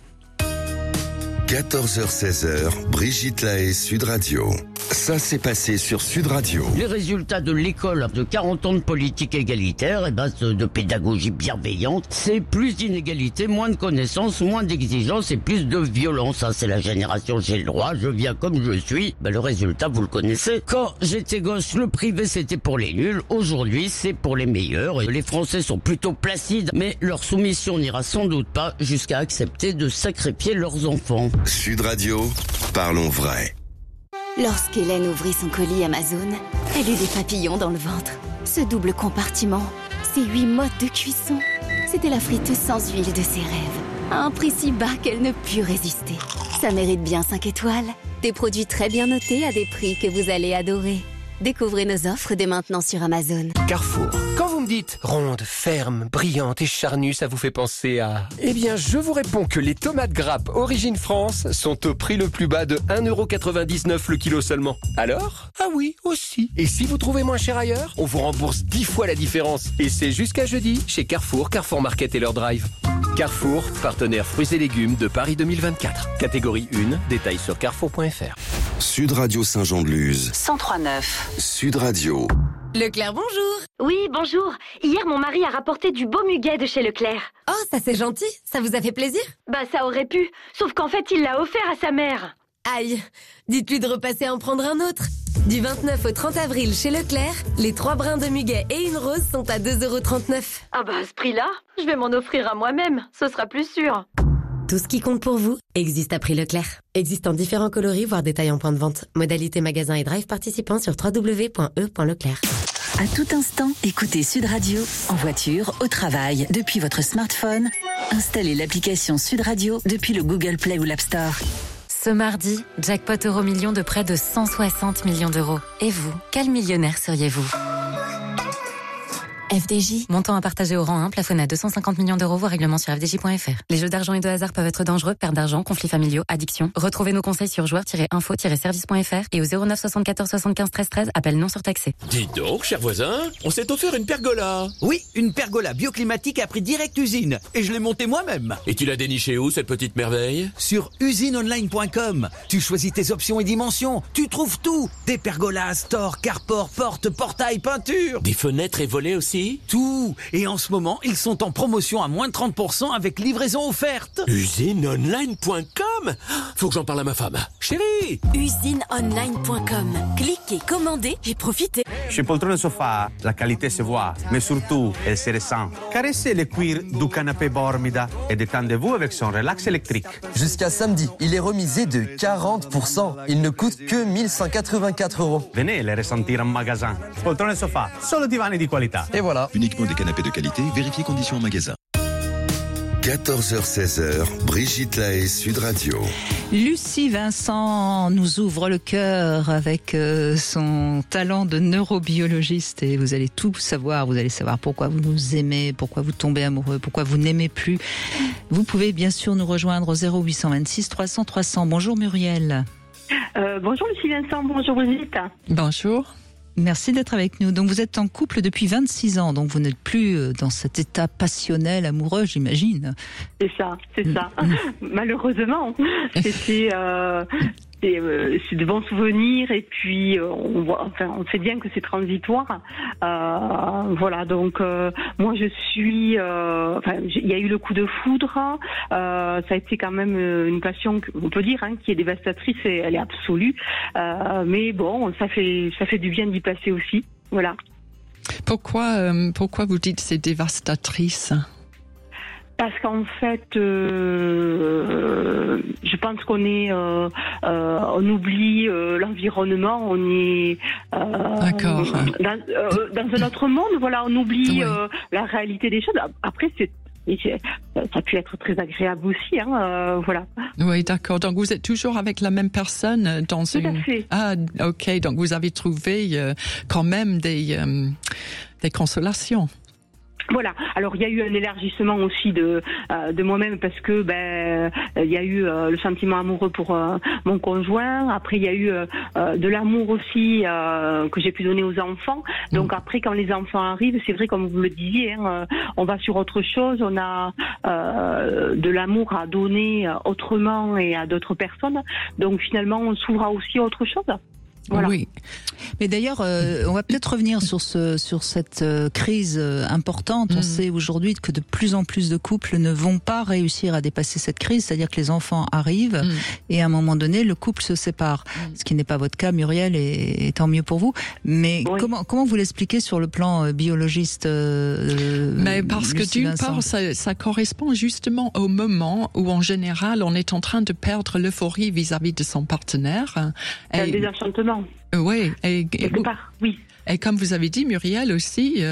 14h-16h, Brigitte Lahaie, Sud Radio. Ça s'est passé sur Sud Radio. Les résultats de l'école de 40 ans de politique égalitaire, de pédagogie bienveillante, c'est plus d'inégalité, moins de connaissances, moins d'exigences et plus de violence. Ça, c'est la génération j'ai le droit, je viens comme je suis. Le résultat, vous le connaissez. Quand j'étais gosse, le privé c'était pour les nuls. Aujourd'hui, c'est pour les meilleurs. Les Français sont plutôt placides, mais leur soumission n'ira sans doute pas jusqu'à accepter de sacrifier leurs enfants. Sud Radio, parlons vrai. Lorsqu'Hélène ouvrit son colis Amazon, elle eut des papillons dans le ventre. Ce double compartiment, ces 8 modes de cuisson, c'était la friteuse sans huile de ses rêves. À un prix si bas qu'elle ne put résister. Ça mérite bien 5 étoiles. Des produits très bien notés à des prix que vous allez adorer. Découvrez nos offres dès maintenant sur Amazon. Carrefour. Quand vous me dites ronde, ferme, brillante et charnue, ça vous fait penser à... Eh bien, je vous réponds que les tomates grappes Origine France sont au prix le plus bas de 1,99€ le kilo seulement. Alors ? Ah oui, aussi. Et si vous trouvez moins cher ailleurs, on vous rembourse 10 fois la différence. Et c'est jusqu'à jeudi chez Carrefour, Carrefour Market et leur drive. Carrefour, partenaire fruits et légumes de Paris 2024. Catégorie 1, détails sur carrefour.fr. Sud Radio Saint-Jean-de-Luz. 103.9. Sud Radio. Leclerc, bonjour. Oui, bonjour. Hier, mon mari a rapporté du beau muguet de chez Leclerc. Oh, ça c'est gentil. Ça vous a fait plaisir ? Bah, ça aurait pu. Sauf qu'en fait, il l'a offert à sa mère. Aïe. Dites-lui de repasser à en prendre un autre. Du 29 au 30 avril chez Leclerc, les 3 brins de muguet et une rose sont à 2,39€. Ah bah, à ce prix-là, je vais m'en offrir à moi-même. Ce sera plus sûr. Tout ce qui compte pour vous existe à prix Leclerc. Existe en différents coloris, voire détails en point de vente. Modalité magasin et drive participants sur www.e.leclerc. À tout instant, écoutez Sud Radio, en voiture, au travail, depuis votre smartphone. Installez l'application Sud Radio depuis le Google Play ou l'App Store. Ce mardi, jackpot Euromillions de près de 160 millions d'euros. Et vous, quel millionnaire seriez-vous ? FDJ. Montant à partager au rang 1, plafonné à 250 millions d'euros, voire règlement sur fdj.fr. Les jeux d'argent et de hasard peuvent être dangereux, perte d'argent, conflits familiaux, addiction. Retrouvez nos conseils sur joueurs-info-service.fr et au 09 74 75 13 13, appel non surtaxé. Dites donc, cher voisin, on s'est offert une pergola. Oui, une pergola bioclimatique à prix direct usine. Et je l'ai montée moi-même. Et tu l'as dénichée où, cette petite merveille ? Sur usineonline.com. Tu choisis tes options et dimensions. Tu trouves tout. Des pergolas, stores, carports, portes, portails, peintures. Des fenêtres et volets aussi ? Tout. Et en ce moment, ils sont en promotion à moins de 30% avec livraison offerte. Usineonline.com ? Faut que j'en parle à ma femme. Chérie ! Usineonline.com. Cliquez, commandez et profitez. Chez Poltrone Sofa, la qualité se voit, mais surtout, elle se ressent. Caressez le cuir du canapé Bormida et détendez-vous avec son relax électrique. Jusqu'à samedi, il est remisé de 40%. Il ne coûte que 1184 €. Venez les ressentir en magasin. Poltrone Sofa, solo divani di qualità. Et voilà. Uniquement des canapés de qualité, vérifiez conditions en magasin. 14h-16h, Brigitte Lahaie, Sud Radio. Lucie Vincent nous ouvre le cœur avec son talent de neurobiologiste et vous allez tout savoir. Vous allez savoir pourquoi vous nous aimez, pourquoi vous tombez amoureux, pourquoi vous n'aimez plus. Vous pouvez bien sûr nous rejoindre au 0826 300 300. Bonjour Muriel. Bonjour Lucie Vincent, bonjour Brigitte. Bonjour. Merci d'être avec nous. Donc vous êtes en couple depuis 26 ans, donc vous n'êtes plus dans cet état passionnel, amoureux, j'imagine. C'est ça. Malheureusement, c'est de bons souvenirs et puis on sait bien que c'est transitoire. Voilà, donc moi je suis, il y a eu le coup de foudre. Ça a été quand même une passion, on peut dire, qui est dévastatrice et elle est absolue. Mais bon, ça fait du bien d'y passer aussi. Voilà. Pourquoi vous dites c'est dévastatrice? Parce qu'en fait, je pense qu'on on oublie l'environnement, on est d'accord. Dans un autre monde. Voilà, on oublie la réalité des choses. Après, ça a pu être très agréable aussi, voilà. Oui, d'accord. Donc vous êtes toujours avec la même personne dans Tout à fait. Ah, ok. Donc vous avez trouvé quand même des consolations. Voilà. Alors il y a eu un élargissement aussi de moi-même parce que il y a eu le sentiment amoureux pour mon conjoint. Après il y a eu de l'amour aussi que j'ai pu donner aux enfants. Donc après quand les enfants arrivent, c'est vrai comme vous le disiez, on va sur autre chose. On a de l'amour à donner autrement et à d'autres personnes. Donc finalement on s'ouvre à aussi autre chose. Voilà. Oui. Mais d'ailleurs, on va peut-être revenir sur cette crise importante. On sait aujourd'hui que de plus en plus de couples ne vont pas réussir à dépasser cette crise, c'est-à-dire que les enfants arrivent et à un moment donné, le couple se sépare. Ce qui n'est pas votre cas, Muriel, et tant mieux pour vous. Mais comment vous l'expliquez sur le plan biologiste Mais parce que d'une part, ça correspond justement au moment où, en général, on est en train de perdre l'euphorie vis-à-vis de son partenaire. C'est un désenchantement. Oui, quelque part, oui. Et comme vous avez dit, Muriel aussi,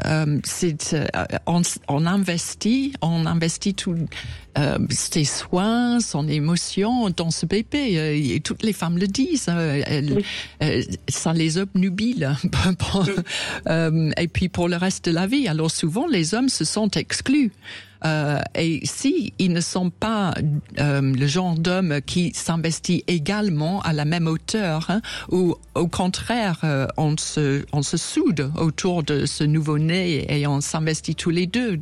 on investit tout ses soins, son émotion dans ce bébé. Et toutes les femmes le disent. Ça les obnubile. Et puis pour le reste de la vie. Alors souvent, les hommes se sentent exclus. Et si ils ne sont pas le genre d'homme qui s'investit également à la même hauteur, ou au contraire, on se soude autour de ce nouveau-né et on s'investit tous les deux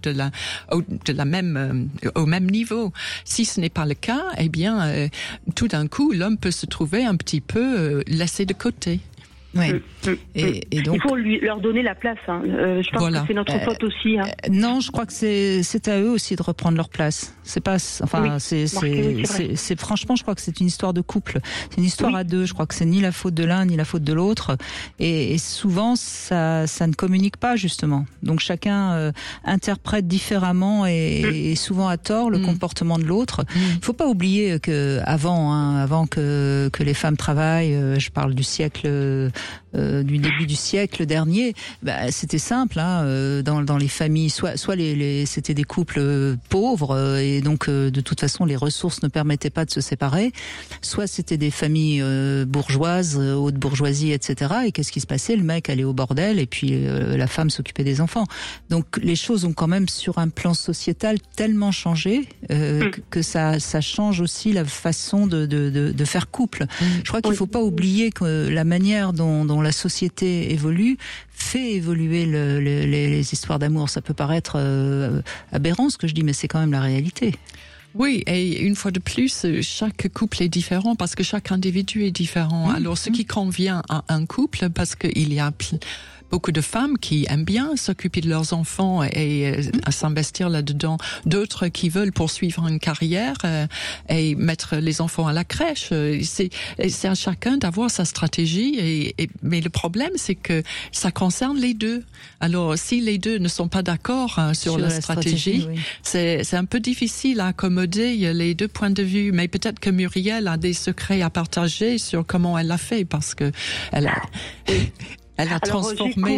au même niveau. Si ce n'est pas le cas, eh bien, tout d'un coup, l'homme peut se trouver un petit peu laissé de côté. Oui. Et donc, il faut leur donner la place. Je pense que c'est notre faute aussi. Non, je crois que c'est à eux aussi de reprendre leur place. C'est pas, enfin, c'est franchement, je crois que c'est une histoire de couple. C'est une histoire à deux. Je crois que c'est ni la faute de l'un ni la faute de l'autre. Et souvent, ça ne communique pas justement. Donc chacun interprète différemment et souvent à tort le comportement de l'autre. Il faut pas oublier que avant que les femmes travaillent, je parle du siècle. Du début du siècle dernier, c'était simple, dans les familles, soit c'était des couples pauvres et donc de toute façon les ressources ne permettaient pas de se séparer, soit c'était des familles bourgeoises, haute bourgeoisie, etc. Et qu'est-ce qui se passait? Le mec allait au bordel et puis la femme s'occupait des enfants. Donc les choses ont quand même sur un plan sociétal tellement changé que ça change aussi la façon de faire couple. Je crois qu'il faut pas oublier que la manière dont la société évolue fait évoluer les histoires d'amour. Ça peut paraître aberrant ce que je dis, mais c'est quand même la réalité. Oui, et une fois de plus, chaque couple est différent parce que chaque individu est différent. Alors, ce qui convient à un couple, parce qu'il y a beaucoup de femmes qui aiment bien s'occuper de leurs enfants et s'investir là-dedans. D'autres qui veulent poursuivre une carrière et mettre les enfants à la crèche. C'est à chacun d'avoir sa stratégie. Mais le problème, c'est que ça concerne les deux. Alors, si les deux ne sont pas d'accord sur la stratégie, c'est un peu difficile à accommoder les deux points de vue. Mais peut-être que Muriel a des secrets à partager sur comment elle l'a fait, parce que elle a... Elle a transformé.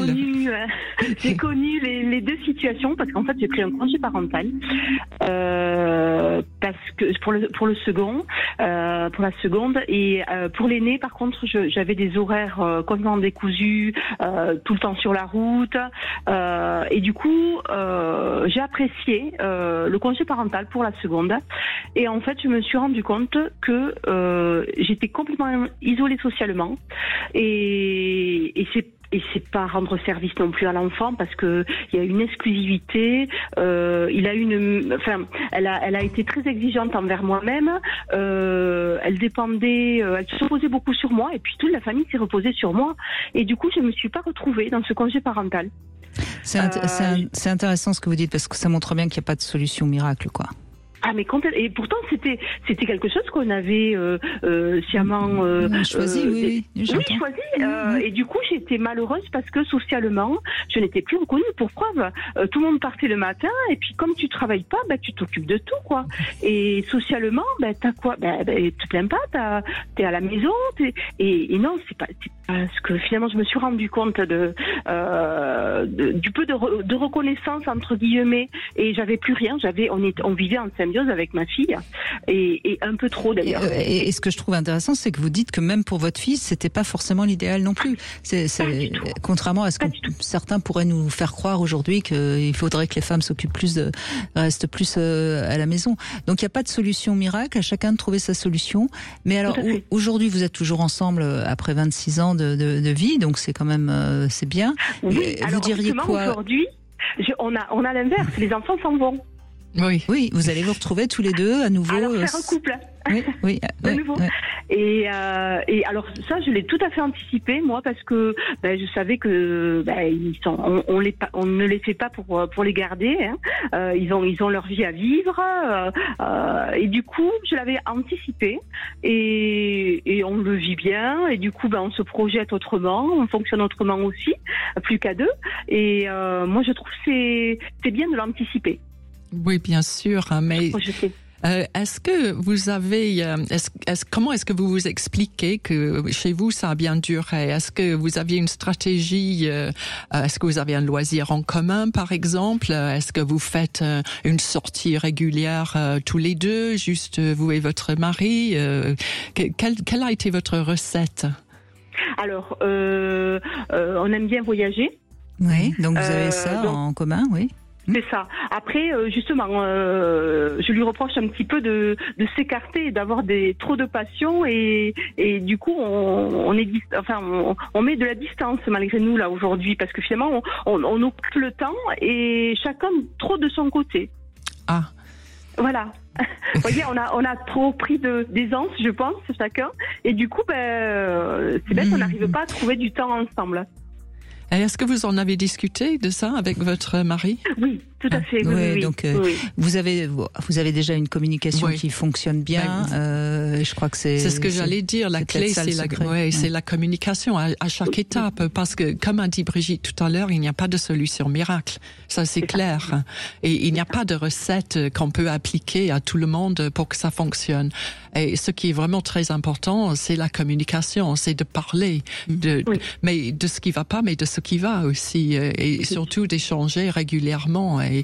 J'ai connu les deux situations parce qu'en fait j'ai pris un congé parental parce que pour la seconde et pour l'aîné par contre j'avais des horaires complètement décousus, tout le temps sur la route et du coup j'ai apprécié le congé parental pour la seconde et en fait je me suis rendu compte que j'étais complètement isolée socialement et c'est c'est pas rendre service non plus à l'enfant parce que il y a une exclusivité. Elle a été très exigeante envers moi-même. Elle se reposait beaucoup sur moi et puis toute la famille s'est reposée sur moi. Et du coup, je me suis pas retrouvée dans ce congé parental. C'est intéressant ce que vous dites parce que ça montre bien qu'il n'y a pas de solution miracle, quoi. Ah mais et pourtant c'était quelque chose qu'on avait sciemment choisi, oui, choisi. Et du coup j'étais malheureuse parce que socialement je n'étais plus reconnue. Pour preuve, tout le monde partait le matin et puis comme tu travailles pas, tu t'occupes de tout, quoi. Et socialement, t'as quoi? Te plains pas, t'es à la maison. Et non, c'est pas ce que finalement je me suis rendu compte du peu de reconnaissance entre guillemets. Et j'avais plus rien. On vivait en symbiose avec ma fille et un peu trop d'ailleurs. Et ce que je trouve intéressant, c'est que vous dites que même pour votre fille, c'était pas forcément l'idéal non plus. Contrairement à ce que certains pourraient nous faire croire aujourd'hui qu'il faudrait que les femmes restent plus à la maison. Donc il n'y a pas de solution miracle, à chacun de trouver sa solution. Mais alors aujourd'hui, vous êtes toujours ensemble après 26 ans de vie, donc c'est quand même c'est bien. Oui, vous alors diriez quoi aujourd'hui, on a l'inverse, les enfants s'en vont. Oui, vous allez vous retrouver tous les deux à nouveau. Alors faire un couple. Oui, de nouveau. Oui. Et alors ça, je l'ai tout à fait anticipé moi parce que je savais que on ne les fait pas pour les garder. Hein. Ils ont leur vie à vivre et du coup, je l'avais anticipé et on le vit bien et du coup, on se projette autrement, on fonctionne autrement aussi, plus qu'à deux. Et moi, je trouve que c'est bien de l'anticiper. Oui, bien sûr, mais est-ce que vous avez, comment est-ce que vous vous expliquez que chez vous ça a bien duré? Est-ce que vous aviez une stratégie? Est-ce que vous avez un loisir en commun, par exemple? Est-ce que vous faites une sortie régulière tous les deux, juste vous et votre mari? Quelle a été votre recette? Alors, on aime bien voyager. Oui, donc vous avez ça en commun, oui. C'est ça. Après, justement, je lui reproche un petit peu de s'écarter et d'avoir trop de passion et du coup, on met de la distance malgré nous là aujourd'hui parce que finalement, on occupe le temps et chacun trop de son côté. Ah. Voilà. Vous voyez, on a trop pris d'aisance, je pense, chacun. Et du coup, c'est bête, on n'arrive pas à trouver du temps ensemble. Et est-ce que vous en avez discuté de ça avec votre mari? Oui, tout à fait. Oui. Donc vous avez déjà une communication qui fonctionne bien. Je crois que c'est ce que j'allais dire. La clé, c'est la communication à chaque étape, parce que comme a dit Brigitte tout à l'heure, il n'y a pas de solution miracle. Ça c'est clair. Et il n'y a pas de recette qu'on peut appliquer à tout le monde pour que ça fonctionne. Et ce qui est vraiment très important, c'est la communication, c'est de parler mais de ce qui va pas, mais de ce qui va aussi, et surtout d'échanger régulièrement et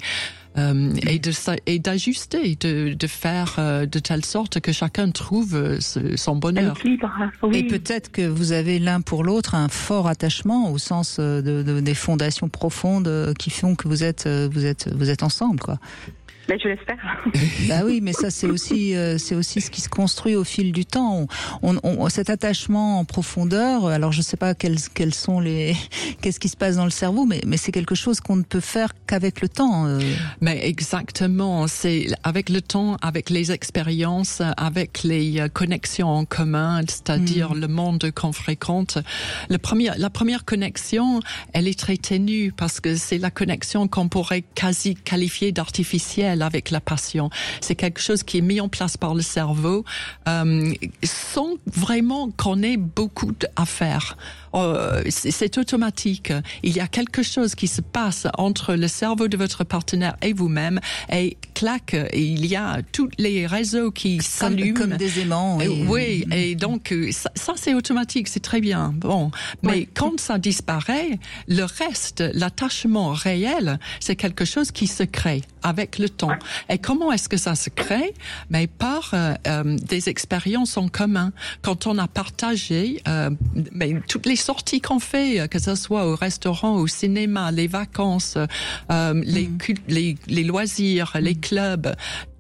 d'ajuster, de faire de telle sorte que chacun trouve son bonheur. Et peut-être que vous avez l'un pour l'autre un fort attachement au sens des fondations profondes qui font que vous êtes ensemble, quoi. Je l'espère. Oui, mais ça c'est aussi ce qui se construit au fil du temps. Cet attachement en profondeur. Alors je sais pas qu'est-ce qui se passe dans le cerveau, mais c'est quelque chose qu'on ne peut faire qu'avec le temps. Mais exactement, c'est avec le temps, avec les expériences, avec les connexions en commun, c'est-à-dire le monde qu'on fréquente. La première connexion, elle est très ténue parce que c'est la connexion qu'on pourrait quasi qualifier d'artificielle. Avec la passion. C'est quelque chose qui est mis en place par le cerveau sans vraiment qu'on ait beaucoup à faire. C'est automatique. Il y a quelque chose qui se passe entre le cerveau de votre partenaire et vous-même et clac, il y a tous les réseaux qui s'allument. Comme des aimants. Oui, et donc ça c'est automatique, c'est très bien. Bon, mais quand ça disparaît, le reste, l'attachement réel, c'est quelque chose qui se crée avec le temps. Et comment est-ce que ça se crée? Mais par des expériences en commun. Quand on a partagé toutes les sorties qu'on fait, que ce soit au restaurant, au cinéma, les vacances, les loisirs, les clubs,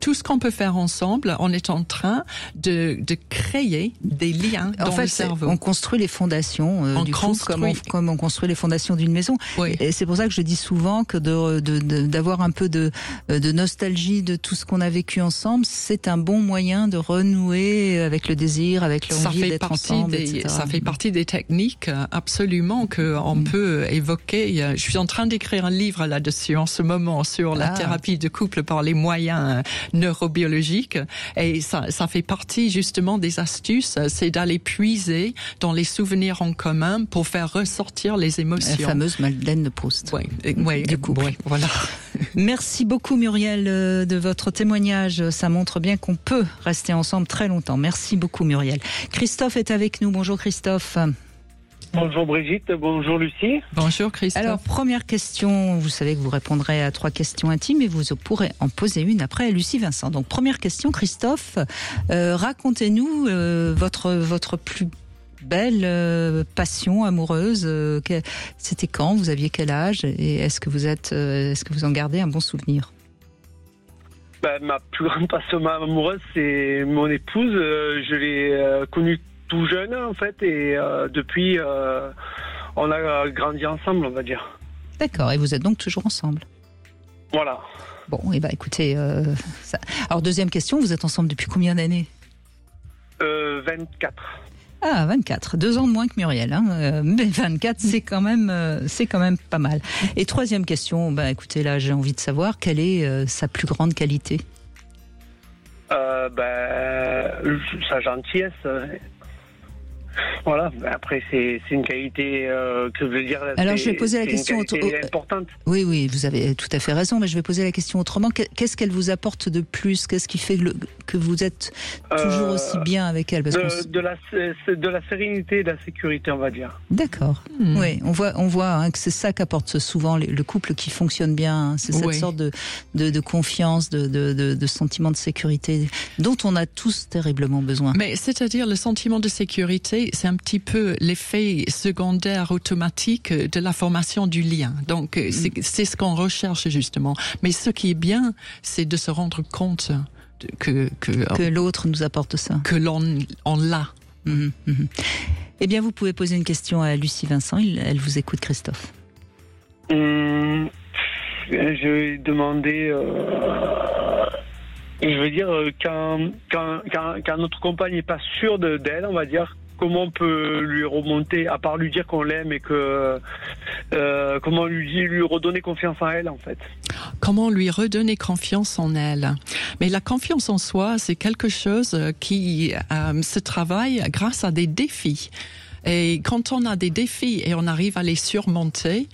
tout ce qu'on peut faire ensemble, on est en train de créer des liens dans le cerveau. On construit les fondations du couple comme on construit les fondations d'une maison. Oui. Et c'est pour ça que je dis souvent que d'avoir un peu de nostalgie de tout ce qu'on a vécu ensemble, c'est un bon moyen de renouer avec le désir, avec l'envie d'être ensemble, etc. Ça fait partie des techniques absolument qu'on peut évoquer. Je suis en train d'écrire un livre là-dessus en ce moment sur la thérapie de couple par les moyens neurobiologiques, et ça fait partie justement des astuces, c'est d'aller puiser dans les souvenirs en commun pour faire ressortir les émotions. La fameuse Madeleine de Proust. Oui, du couple. Oui, voilà. Merci beaucoup Muriel de votre témoignage, ça montre bien qu'on peut rester ensemble très longtemps. Merci beaucoup Muriel. Christophe est avec nous, bonjour Christophe. Bonjour Brigitte, bonjour Lucie. Bonjour Christophe. Alors, première question, vous savez que vous répondrez à 3 questions intimes et vous pourrez en poser une après Lucie Vincent. Donc, première question, Christophe, racontez-nous votre plus belle passion amoureuse. C'était quand? Vous aviez quel âge? Et est-ce que vous en gardez un bon souvenir? Ma plus grande passion amoureuse, c'est mon épouse. Je l'ai connue tout jeune en fait, et depuis on a grandi ensemble, on va dire. D'accord, et vous êtes donc toujours ensemble? Voilà. Bon, et écoutez, alors deuxième question, vous êtes ensemble depuis combien d'années? 24. Ah, 24, 2 ans de moins que Muriel, hein. Mais 24, c'est quand même pas mal. Et troisième question, écoutez, là j'ai envie de savoir quelle est sa plus grande qualité? Sa gentillesse. Voilà, après c'est une qualité que je veux dire. Alors je vais poser la question importante. Oui, vous avez tout à fait raison, mais je vais poser la question autrement. Qu'est-ce qu'elle vous apporte de plus? Qu'est-ce qui fait que vous êtes toujours aussi bien avec elle? De la sérénité et de la sécurité, on va dire. D'accord. Oui, on voit que c'est ça qu'apporte souvent le couple qui fonctionne bien. C'est cette sorte de confiance, de sentiment de sécurité dont on a tous terriblement besoin. Mais c'est-à-dire le sentiment de sécurité, c'est un petit peu l'effet secondaire automatique de la formation du lien. Donc, c'est ce qu'on recherche justement. Mais ce qui est bien, c'est de se rendre compte que l'autre nous apporte ça. Que l'on l'a. Eh bien, vous pouvez poser une question à Lucie Vincent. Elle vous écoute, Christophe. Je vais demander... je veux dire, quand notre compagne n'est pas sûre d'elle, on va dire, comment on peut lui remonter, à part lui dire qu'on l'aime et que... comment lui redonner confiance en elle, en fait. Comment lui redonner confiance en elle? Mais la confiance en soi, c'est quelque chose qui se travaille grâce à des défis. Et quand on a des défis et on arrive à les surmonter,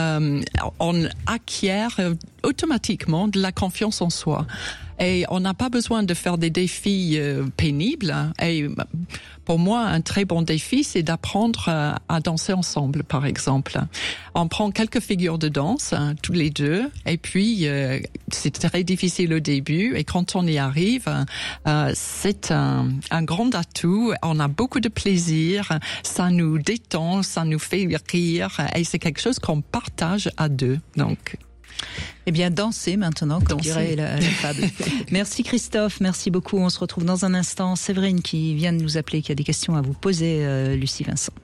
on acquiert automatiquement de la confiance en soi. Et on n'a pas besoin de faire des défis pénibles. Et pour moi, un très bon défi, c'est d'apprendre à danser ensemble, par exemple. On prend quelques figures de danse, tous les deux, et puis c'est très difficile au début. Et quand on y arrive, c'est un grand atout. On a beaucoup de plaisir, ça nous détend, ça nous fait rire, et c'est quelque chose qu'on partage à deux. Donc... Eh bien, dansez maintenant, comme dirait la fable. Merci Christophe, merci beaucoup. On se retrouve dans un instant. Séverine qui vient de nous appeler, qui a des questions à vous poser, Lucie Vincent.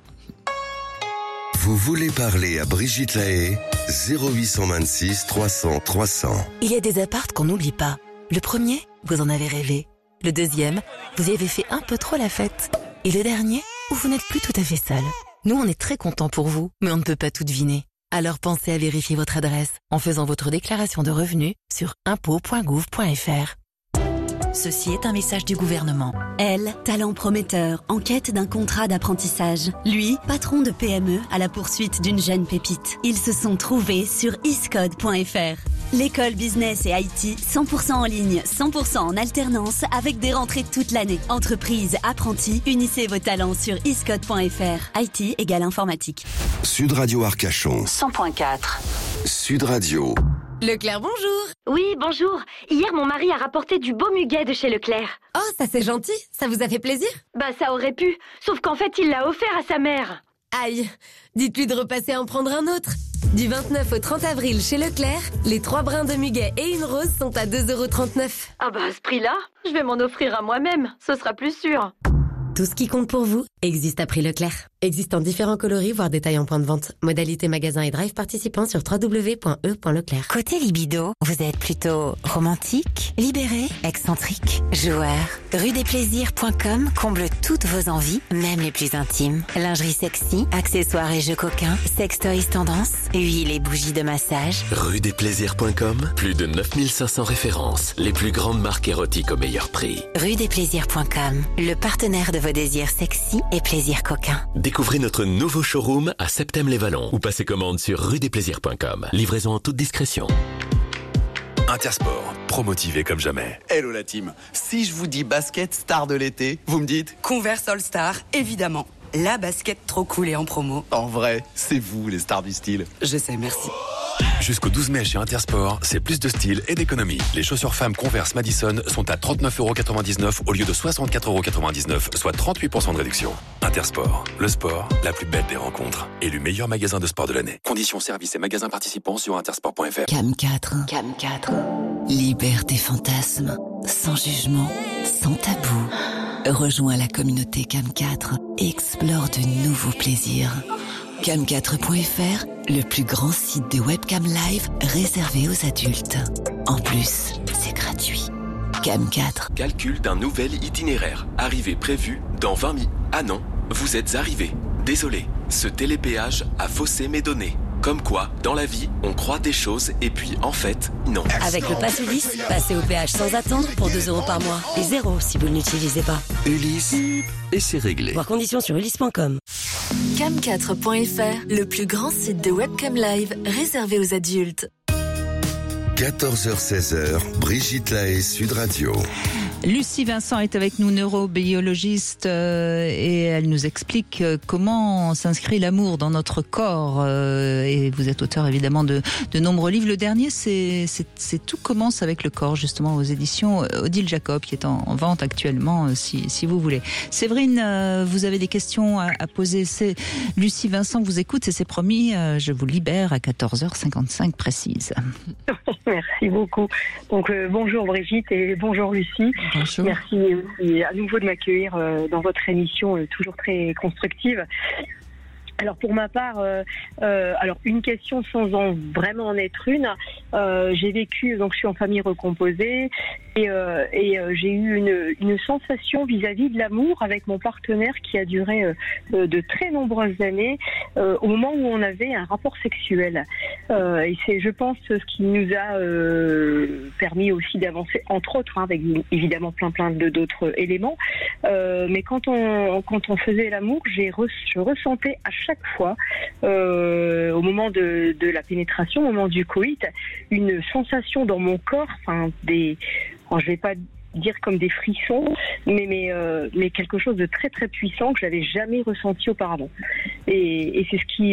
Vous voulez parler à Brigitte Lahaye? 0826 300 300. Il y a des apparts qu'on n'oublie pas. Le premier, vous en avez rêvé. Le deuxième, vous y avez fait un peu trop la fête. Et le dernier, où vous n'êtes plus tout à fait seul. Nous, on est très contents pour vous, mais on ne peut pas tout deviner. Alors pensez à vérifier votre adresse en faisant votre déclaration de revenus sur impôts.gouv.fr. Ceci est un message du gouvernement. Elle, talent prometteur, en quête d'un contrat d'apprentissage. Lui, patron de PME à la poursuite d'une jeune pépite. Ils se sont trouvés sur iscode.fr. L'école business et IT, 100% en ligne, 100% en alternance, avec des rentrées toute l'année. Entreprise, apprentis, unissez vos talents sur iscode.fr. IT égale informatique. Sud Radio Arcachon. 100.4. Sud Radio. Leclerc, bonjour. Oui, bonjour. Hier, mon mari a rapporté du beau muguet de chez Leclerc. Oh, ça c'est gentil. Ça vous a fait plaisir? Ça aurait pu. Sauf qu'en fait, il l'a offert à sa mère. Aïe. Dites-lui de repasser en prendre un autre. Du 29 au 30 avril chez Leclerc, les 3 brins de muguet et une rose sont à 2,39 €. Ah bah à ce prix-là, je vais m'en offrir à moi-même, ce sera plus sûr. Tout ce qui compte pour vous existe à prix Leclerc. Existant différents coloris, voire détails en point de vente. Modalité magasin et drive participants sur www.e.leclerc. Côté libido, vous êtes plutôt romantique, libéré, excentrique, joueur. Rudesplaisirs.com comble toutes vos envies, même les plus intimes. Lingerie sexy, accessoires et jeux coquins, sextoys tendance, huile et bougies de massage. Rudesplaisirs.com, plus de 9500 références, les plus grandes marques érotiques au meilleur prix. Rudesplaisirs.com, le partenaire de vos désirs sexy et plaisirs coquins. Découvrez notre nouveau showroom à Septem-les-Vallons ou passez commande sur rudesplaisirs.com. Livraison en toute discrétion. Intersport, promotivé comme jamais. Hello la team, si je vous dis basket star de l'été, vous me dites Converse All Star, évidemment. La basket trop cool et en promo. En vrai, c'est vous les stars du style. Je sais, merci. Jusqu'au 12 mai chez Intersport, c'est plus de style et d'économie. Les chaussures femmes Converse Madison sont à 39,99 € au lieu de 64,99 €, soit 38% de réduction. Intersport, le sport, la plus belle des rencontres. Élu meilleur magasin de sport de l'année. Conditions, services et magasins participants sur intersport.fr. Cam 4. Libère tes fantasmes, sans jugement, sans tabou. Rejoins la communauté Cam 4 et explore de nouveaux plaisirs. Cam4.fr, le plus grand site de webcam live réservé aux adultes. En plus, c'est gratuit. Cam 4. Calcul d'un nouvel itinéraire. Arrivée prévue dans 20 minutes. Ah non, vous êtes arrivé. Désolé, ce télépéage a faussé mes données. Comme quoi, dans la vie, on croit des choses et puis en fait, non. Avec le Pass Ulysse, passez au péage sans attendre pour 2 € par mois. Et 0 si vous ne l'utilisez pas. Ulysse, et c'est réglé. Voir conditions sur ulysse.com. Cam4.fr, le plus grand site de webcam live réservé aux adultes. 14h-16h, Brigitte Lahaie, Sud Radio. Lucie Vincent est avec nous, neurobiologiste, et elle nous explique comment s'inscrit l'amour dans notre corps. Et vous êtes auteur évidemment de nombreux livres. Le dernier, c'est Tout commence avec le corps, justement aux éditions Odile Jacob, qui est en vente actuellement, si vous voulez. Séverine, vous avez des questions à poser. C'est Lucie Vincent vous écoute et c'est promis, je vous libère à 14h55 précise. Merci beaucoup. Donc bonjour Brigitte et bonjour Lucie. Bonjour. Merci à nouveau de m'accueillir dans votre émission toujours très constructive. Alors pour ma part, alors une question sans vraiment en être une. J'ai vécu, donc je suis en famille recomposée et j'ai eu une sensation vis-à-vis de l'amour avec mon partenaire qui a duré de très nombreuses années au moment où on avait un rapport sexuel. Et c'est, je pense, ce qui nous a permis aussi d'avancer, entre autres, avec évidemment plein d'autres éléments. Mais quand on faisait l'amour, je ressentais à chaque fois, au moment de la pénétration, au moment du coït, une sensation dans mon corps, je vais pas dire comme des frissons, mais quelque chose de très très puissant que j'avais jamais ressenti auparavant. Et c'est ce qui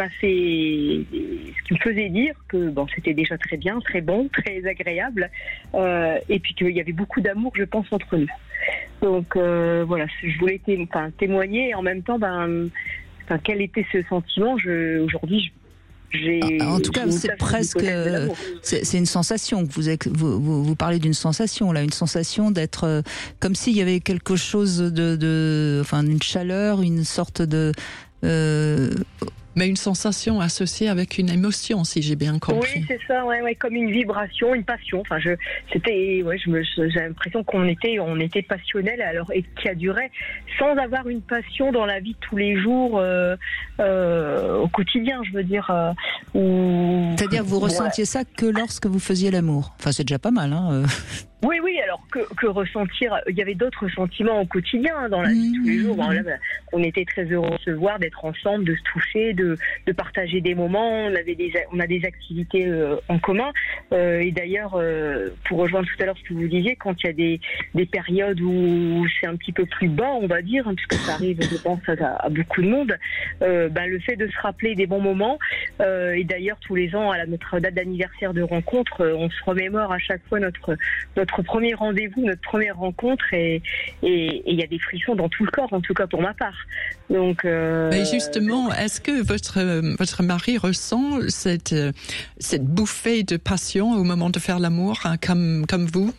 me faisait dire que c'était déjà très bien, très bon, très agréable, et puis qu'il y avait beaucoup d'amour, je pense, entre nous. Donc voilà, je voulais témoigner et en même temps, quel était ce sentiment aujourd'hui. En tout cas, c'est presque, c'est une sensation que vous parlez d'une sensation là, une sensation d'être comme s'il y avait quelque chose d'une chaleur, une sorte de. Mais une sensation associée avec une émotion, si j'ai bien compris. Oui, c'est ça, ouais, comme une vibration, une passion. J'ai l'impression qu'on était passionnel, et qui a duré sans avoir une passion dans la vie de tous les jours, au quotidien, je veux dire. C'est-à-dire que vous ressentiez ça que lorsque vous faisiez l'amour. Enfin, c'est déjà pas mal, hein. Oui, alors que ressentir, il y avait d'autres sentiments au quotidien, dans la vie de tous les jours. On était très heureux de se voir, d'être ensemble, de se toucher, de partager des moments. On a des activités en commun. Et d'ailleurs, pour rejoindre tout à l'heure ce que vous disiez, quand il y a des périodes où c'est un petit peu plus bas, on va dire, puisque ça arrive, je pense, à beaucoup de monde, le fait de se rappeler des bons moments. Et d'ailleurs, tous les ans, à notre date d'anniversaire de rencontre, on se remémore à chaque fois notre premier rendez-vous, notre première rencontre, et il y a des frissons dans tout le corps, en tout cas pour ma part. Donc, mais justement, est-ce que votre mari ressent cette bouffée de passion au moment de faire l'amour, hein, comme vous?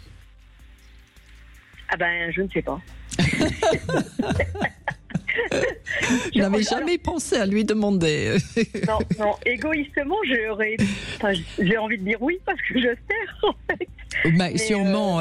Ah ben, je ne sais pas. Je n'avais jamais pensé à lui demander. Non, égoïstement, j'ai envie de dire oui parce que j'espère en fait. Mais sûrement,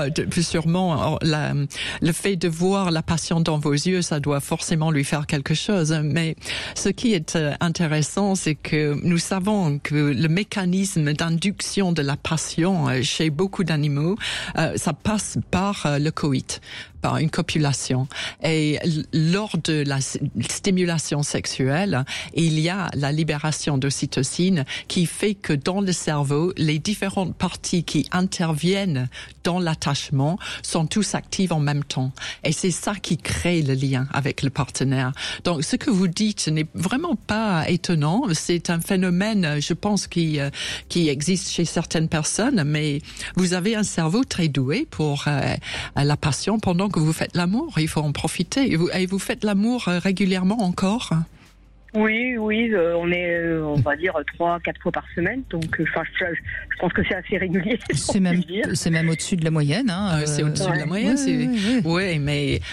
le fait de voir la passion dans vos yeux, ça doit forcément lui faire quelque chose. Mais ce qui est intéressant, c'est que nous savons que le mécanisme d'induction de la passion chez beaucoup d'animaux, ça passe par le coït, par une copulation. Et lors de la stimulation sexuelle, il y a la libération d'ocytocine qui fait que dans le cerveau, les différentes parties qui interviennent dans l'attachement sont tous actives en même temps. Et c'est ça qui crée le lien avec le partenaire. Donc, ce que vous dites n'est vraiment pas étonnant. C'est un phénomène, je pense, qui existe chez certaines personnes, mais vous avez un cerveau très doué pour la passion pendant que vous faites l'amour. Il faut en profiter. Et vous faites l'amour régulièrement encore? Oui, on va dire 3-4 fois par semaine, donc je pense que c'est assez régulier. C'est même au-dessus de la moyenne. Hein, c'est au-dessus de la moyenne. Oui, mais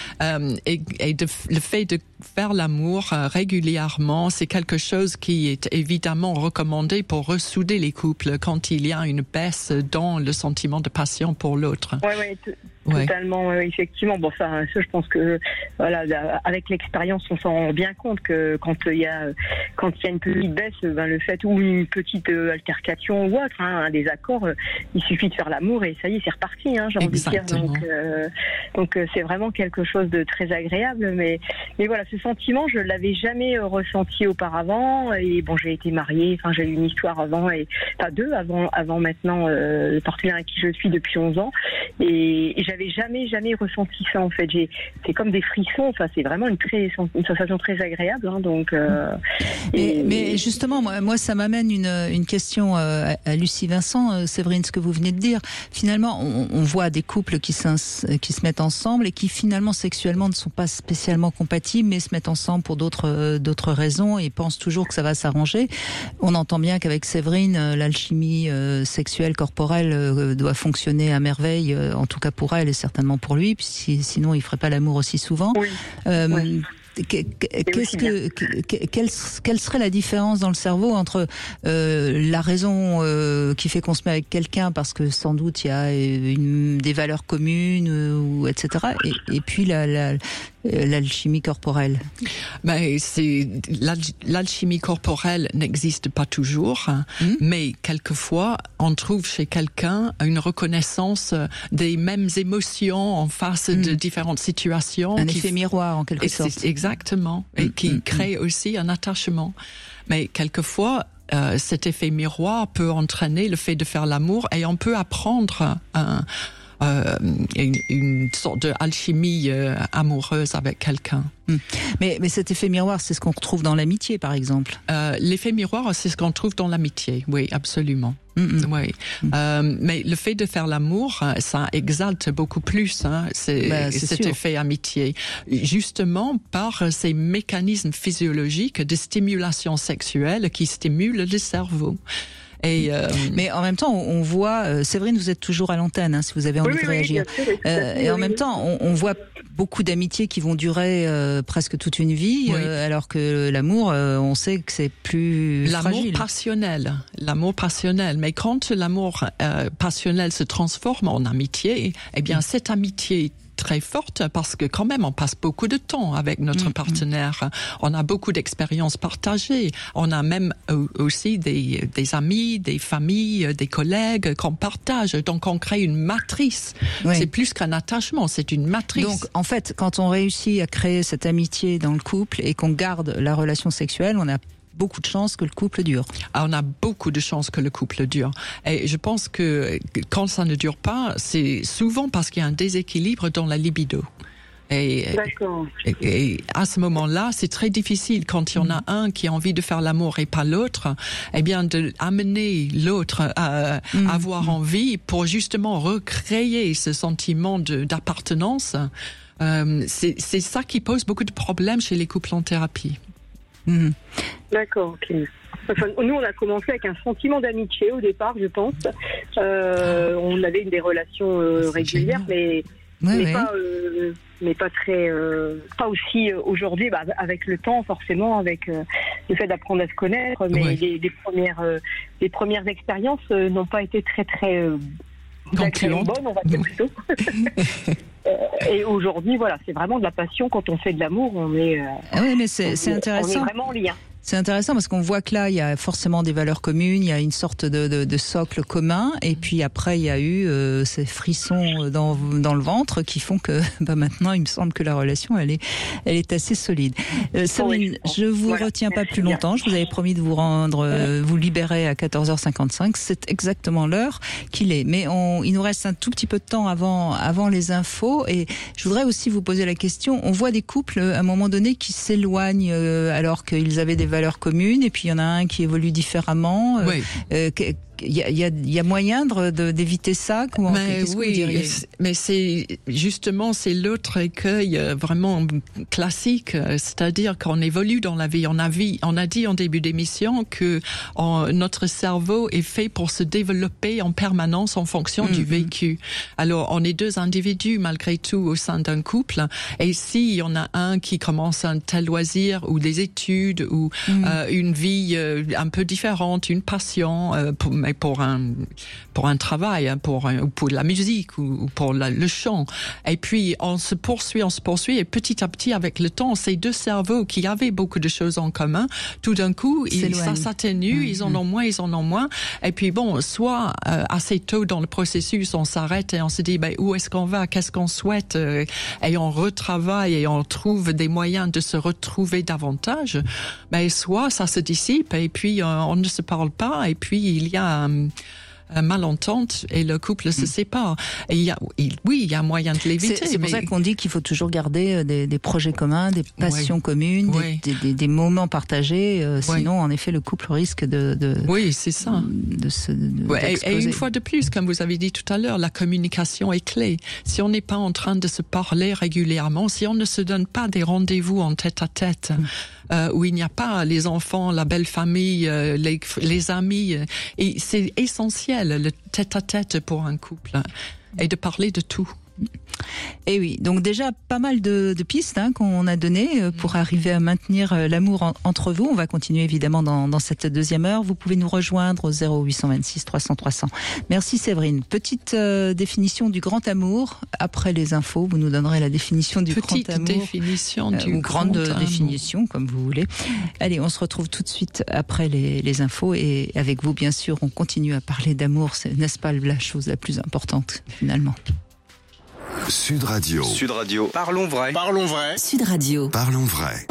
le fait de faire l'amour régulièrement, c'est quelque chose qui est évidemment recommandé pour ressouder les couples quand il y a une baisse dans le sentiment de passion pour l'autre. Totalement, effectivement. Bon, ça, je pense que avec l'expérience, on s'en rend bien compte que quand il y a une petite baisse, le fait ou une petite altercation ou autre, un désaccord, il suffit de faire l'amour et ça y est, c'est reparti. J'ai envie de dire. Donc c'est vraiment quelque chose de très agréable. Mais voilà, ce sentiment, je l'avais jamais ressenti auparavant. Et bon, j'ai été mariée. J'ai eu une histoire avant deux avant maintenant le partenaire avec qui je suis depuis 11 ans. Et j'avais jamais ressenti ça en fait. C'est comme des frissons. C'est vraiment une sensation très agréable. Mais justement, moi, ça m'amène une question à Lucie Vincent, Séverine, ce que vous venez de dire. Finalement, on voit des couples qui se mettent ensemble et qui finalement sexuellement ne sont pas spécialement compatibles, mais se mettent ensemble pour d'autres raisons et pensent toujours que ça va s'arranger. On entend bien qu'avec Séverine, l'alchimie sexuelle corporelle doit fonctionner à merveille, en tout cas pour elle et certainement pour lui, sinon il ferait pas l'amour aussi souvent. Quelle serait la différence dans le cerveau entre la raison qui fait qu'on se met avec quelqu'un parce que sans doute il y a des valeurs communes etc. et puis l'alchimie corporelle? L'alchimie corporelle n'existe pas toujours, mais quelquefois on trouve chez quelqu'un une reconnaissance des mêmes émotions en face de différentes situations. Un effet miroir en quelque sorte. Exactement, et qui crée aussi un attachement. Mais quelquefois, cet effet miroir peut entraîner le fait de faire l'amour et on peut apprendre une sorte d'alchimie amoureuse avec quelqu'un. Mais cet effet miroir, c'est ce qu'on retrouve dans l'amitié, par exemple. L'effet miroir, c'est ce qu'on trouve dans l'amitié, oui, absolument. Oui. Mais le fait de faire l'amour, ça exalte beaucoup plus cet effet amitié, justement par ces mécanismes physiologiques de stimulation sexuelle qui stimulent le cerveau. Mais en même temps, on voit, Séverine, vous êtes toujours à l'antenne, si vous avez envie de réagir. Et en même temps, on voit beaucoup d'amitiés qui vont durer presque toute une vie, alors que l'amour, on sait que c'est plus fragile. L'amour passionnel. Mais quand l'amour passionnel se transforme en amitié, eh bien, cette amitié très forte parce que quand même on passe beaucoup de temps avec notre partenaire. On a beaucoup d'expériences partagées. On a même aussi des amis, des familles, des collègues qu'on partage. Donc on crée une matrice. C'est plus qu'un attachement, c'est une matrice. Donc en fait, quand on réussit à créer cette amitié dans le couple et qu'on garde la relation sexuelle, on a beaucoup de chances que le couple dure. On a beaucoup de chances que le couple dure. Et je pense que quand ça ne dure pas, c'est souvent parce qu'il y a un déséquilibre dans la libido. Et à ce moment-là, c'est très difficile quand il y en a un qui a envie de faire l'amour et pas l'autre, eh bien, de amener l'autre à avoir envie pour justement recréer ce sentiment d'appartenance. C'est ça qui pose beaucoup de problèmes chez les couples en thérapie. D'accord, ok. Enfin, nous, on a commencé avec un sentiment d'amitié au départ, je pense. On avait des relations régulières, mais pas très, pas aussi aujourd'hui, avec le temps forcément, avec le fait d'apprendre à se connaître. Mais les premières expériences n'ont pas été très bonnes, on va dire plutôt. Et aujourd'hui, voilà, c'est vraiment de la passion. Quand on fait de l'amour, on est. Oui, mais c'est intéressant. On est vraiment en lien. C'est intéressant parce qu'on voit que là, il y a forcément des valeurs communes, il y a une sorte de socle commun, et puis après, il y a eu ces frissons dans le ventre qui font que maintenant, il me semble que la relation, elle est assez solide. Séverine, je vous retiens pas plus longtemps. Je vous avais promis de vous rendre, vous libérer à 14h55. C'est exactement l'heure qu'il est. Mais il nous reste un tout petit peu de temps avant les infos, et je voudrais aussi vous poser la question. On voit des couples à un moment donné qui s'éloignent alors qu'ils avaient des valeurs communes, et puis il y en a un qui évolue différemment. Il y a moyen d'éviter ça. Mais c'est justement l'autre écueil vraiment classique, c'est-à-dire qu'on évolue dans la vie. On a dit en début d'émission que notre cerveau est fait pour se développer en permanence en fonction du vécu. Alors on est deux individus malgré tout au sein d'un couple, et s'il y en a un qui commence un tel loisir ou des études ou une vie un peu différente, une passion pour un travail, pour la musique ou pour le chant. Et puis on se poursuit, et petit à petit, avec le temps, ces deux cerveaux qui avaient beaucoup de choses en commun, tout d'un coup, ça s'atténue, ils en ont moins. Et puis bon, soit assez tôt dans le processus, on s'arrête et on se dit, où est-ce qu'on va, qu'est-ce qu'on souhaite, et on retravaille et on trouve des moyens de se retrouver davantage. Mais soit ça se dissipe et puis on ne se parle pas, et puis il y a malentente et le couple se sépare. Et il y a moyen de l'éviter. C'est pour ça qu'on dit qu'il faut toujours garder des projets communs, des passions communes, des moments partagés. Sinon, en effet, le couple risque c'est ça. Et une fois de plus, comme vous avez dit tout à l'heure, la communication est clé. Si on n'est pas en train de se parler régulièrement, si on ne se donne pas des rendez-vous en tête-à-tête, où il n'y a pas les enfants, la belle famille, les amis, et c'est essentiel le tête-à-tête pour un couple, et de parler de tout. Et oui, donc déjà pas mal de pistes qu'on a données pour arriver à maintenir l'amour entre vous. On va continuer évidemment dans cette deuxième heure. Vous pouvez nous rejoindre au 0826 300 300. Merci Séverine. Petite définition du grand amour. Après les infos, vous nous donnerez la définition du grand amour. Petite définition du grande grand amour. Définition, comme vous voulez. Allez, on se retrouve tout de suite après les infos, et avec vous, bien sûr, on continue à parler d'amour. N'est-ce pas la chose la plus importante, finalement? Sud Radio. Sud Radio. Parlons vrai. Parlons vrai. Sud Radio. Parlons vrai.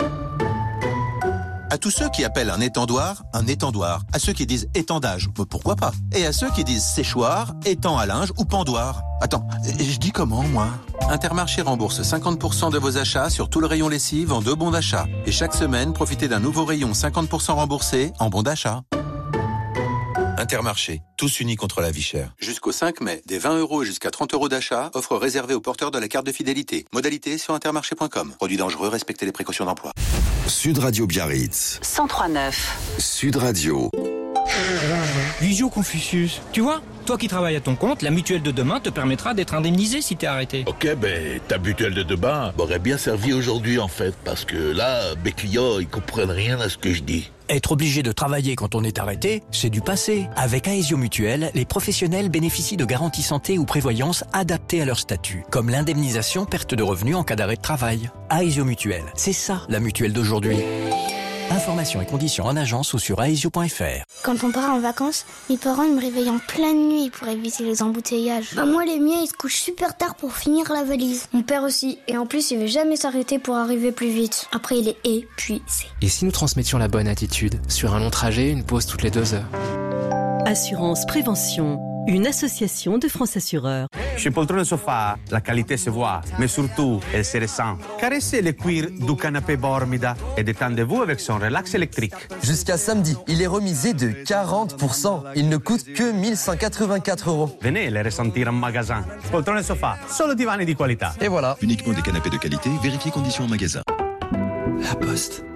À tous ceux qui appellent un étendoir. À ceux qui disent étendage, pourquoi pas. Et à ceux qui disent séchoir, étang à linge ou pendoir. Attends, je dis comment, moi? Intermarché rembourse 50% de vos achats sur tout le rayon lessive en 2 bons d'achat. Et chaque semaine, profitez d'un nouveau rayon 50% remboursé en bons d'achat. Intermarché, tous unis contre la vie chère. Jusqu'au 5 mai, des 20 € jusqu'à 30 € d'achat, offre réservée aux porteurs de la carte de fidélité. Modalité sur intermarché.com. Produit dangereux, respectez les précautions d'emploi. Sud Radio Biarritz. 103.9. Sud Radio. Visio Confucius. Tu vois, toi qui travailles à ton compte, la mutuelle de demain te permettra d'être indemnisé si t'es arrêté. Ok, ta mutuelle de demain m'aurait bien servi aujourd'hui en fait, parce que là, mes clients, ils comprennent rien à ce que je dis. Être obligé de travailler quand on est arrêté, c'est du passé. Avec Aesio Mutuelle, les professionnels bénéficient de garanties santé ou prévoyance adaptées à leur statut, comme l'indemnisation perte de revenus en cas d'arrêt de travail. Aesio Mutuelle, c'est ça la mutuelle d'aujourd'hui. Informations et conditions en agence ou sur aesio.fr. Quand on part en vacances, mes parents me réveillent en pleine nuit pour éviter les embouteillages. Moi, les miens, ils se couchent super tard pour finir la valise. Mon père aussi. Et en plus, il veut jamais s'arrêter pour arriver plus vite. Après, il est épuisé. Et si nous transmettions la bonne attitude? Sur un long trajet, une pause toutes les 2 heures. Assurance Prévention, une association de France Assureurs. Chez Poltrone Sofa, la qualité se voit, mais surtout, elle se ressent. Caressez le cuir du canapé Bormida et détendez-vous avec son relax électrique. Jusqu'à samedi, il est remisé de 40%. Il ne coûte que 1184 €. Venez les ressentir en magasin. Poltrone Sofa, solo divani di qualità. Et voilà. Uniquement des canapés de qualité, vérifiez conditions en magasin. La Poste. Déjà ?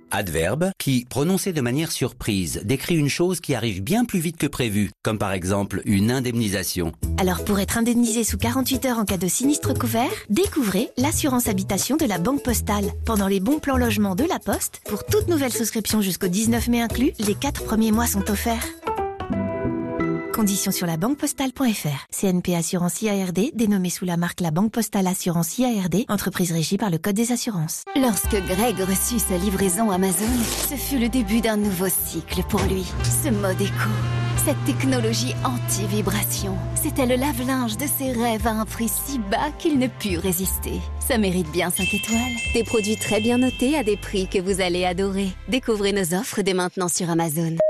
Adverbe qui, prononcé de manière surprise, décrit une chose qui arrive bien plus vite que prévu, comme par exemple une indemnisation. Alors pour être indemnisé sous 48 heures en cas de sinistre couvert, découvrez l'assurance habitation de la Banque Postale. Pendant les bons plans logement de la Poste, pour toute nouvelle souscription jusqu'au 19 mai inclus, les 4 premiers mois sont offerts. Conditions sur labanquepostale.fr. CNP Assurance IARD, dénommée sous la marque La Banque Postale Assurance IARD, entreprise régie par le Code des assurances. Lorsque Greg reçut sa livraison Amazon, ce fut le début d'un nouveau cycle pour lui. Ce mode éco, cette technologie anti-vibration, c'était le lave-linge de ses rêves à un prix si bas qu'il ne put résister. Ça mérite bien 5 étoiles. Des produits très bien notés à des prix que vous allez adorer. Découvrez nos offres dès maintenant sur Amazon.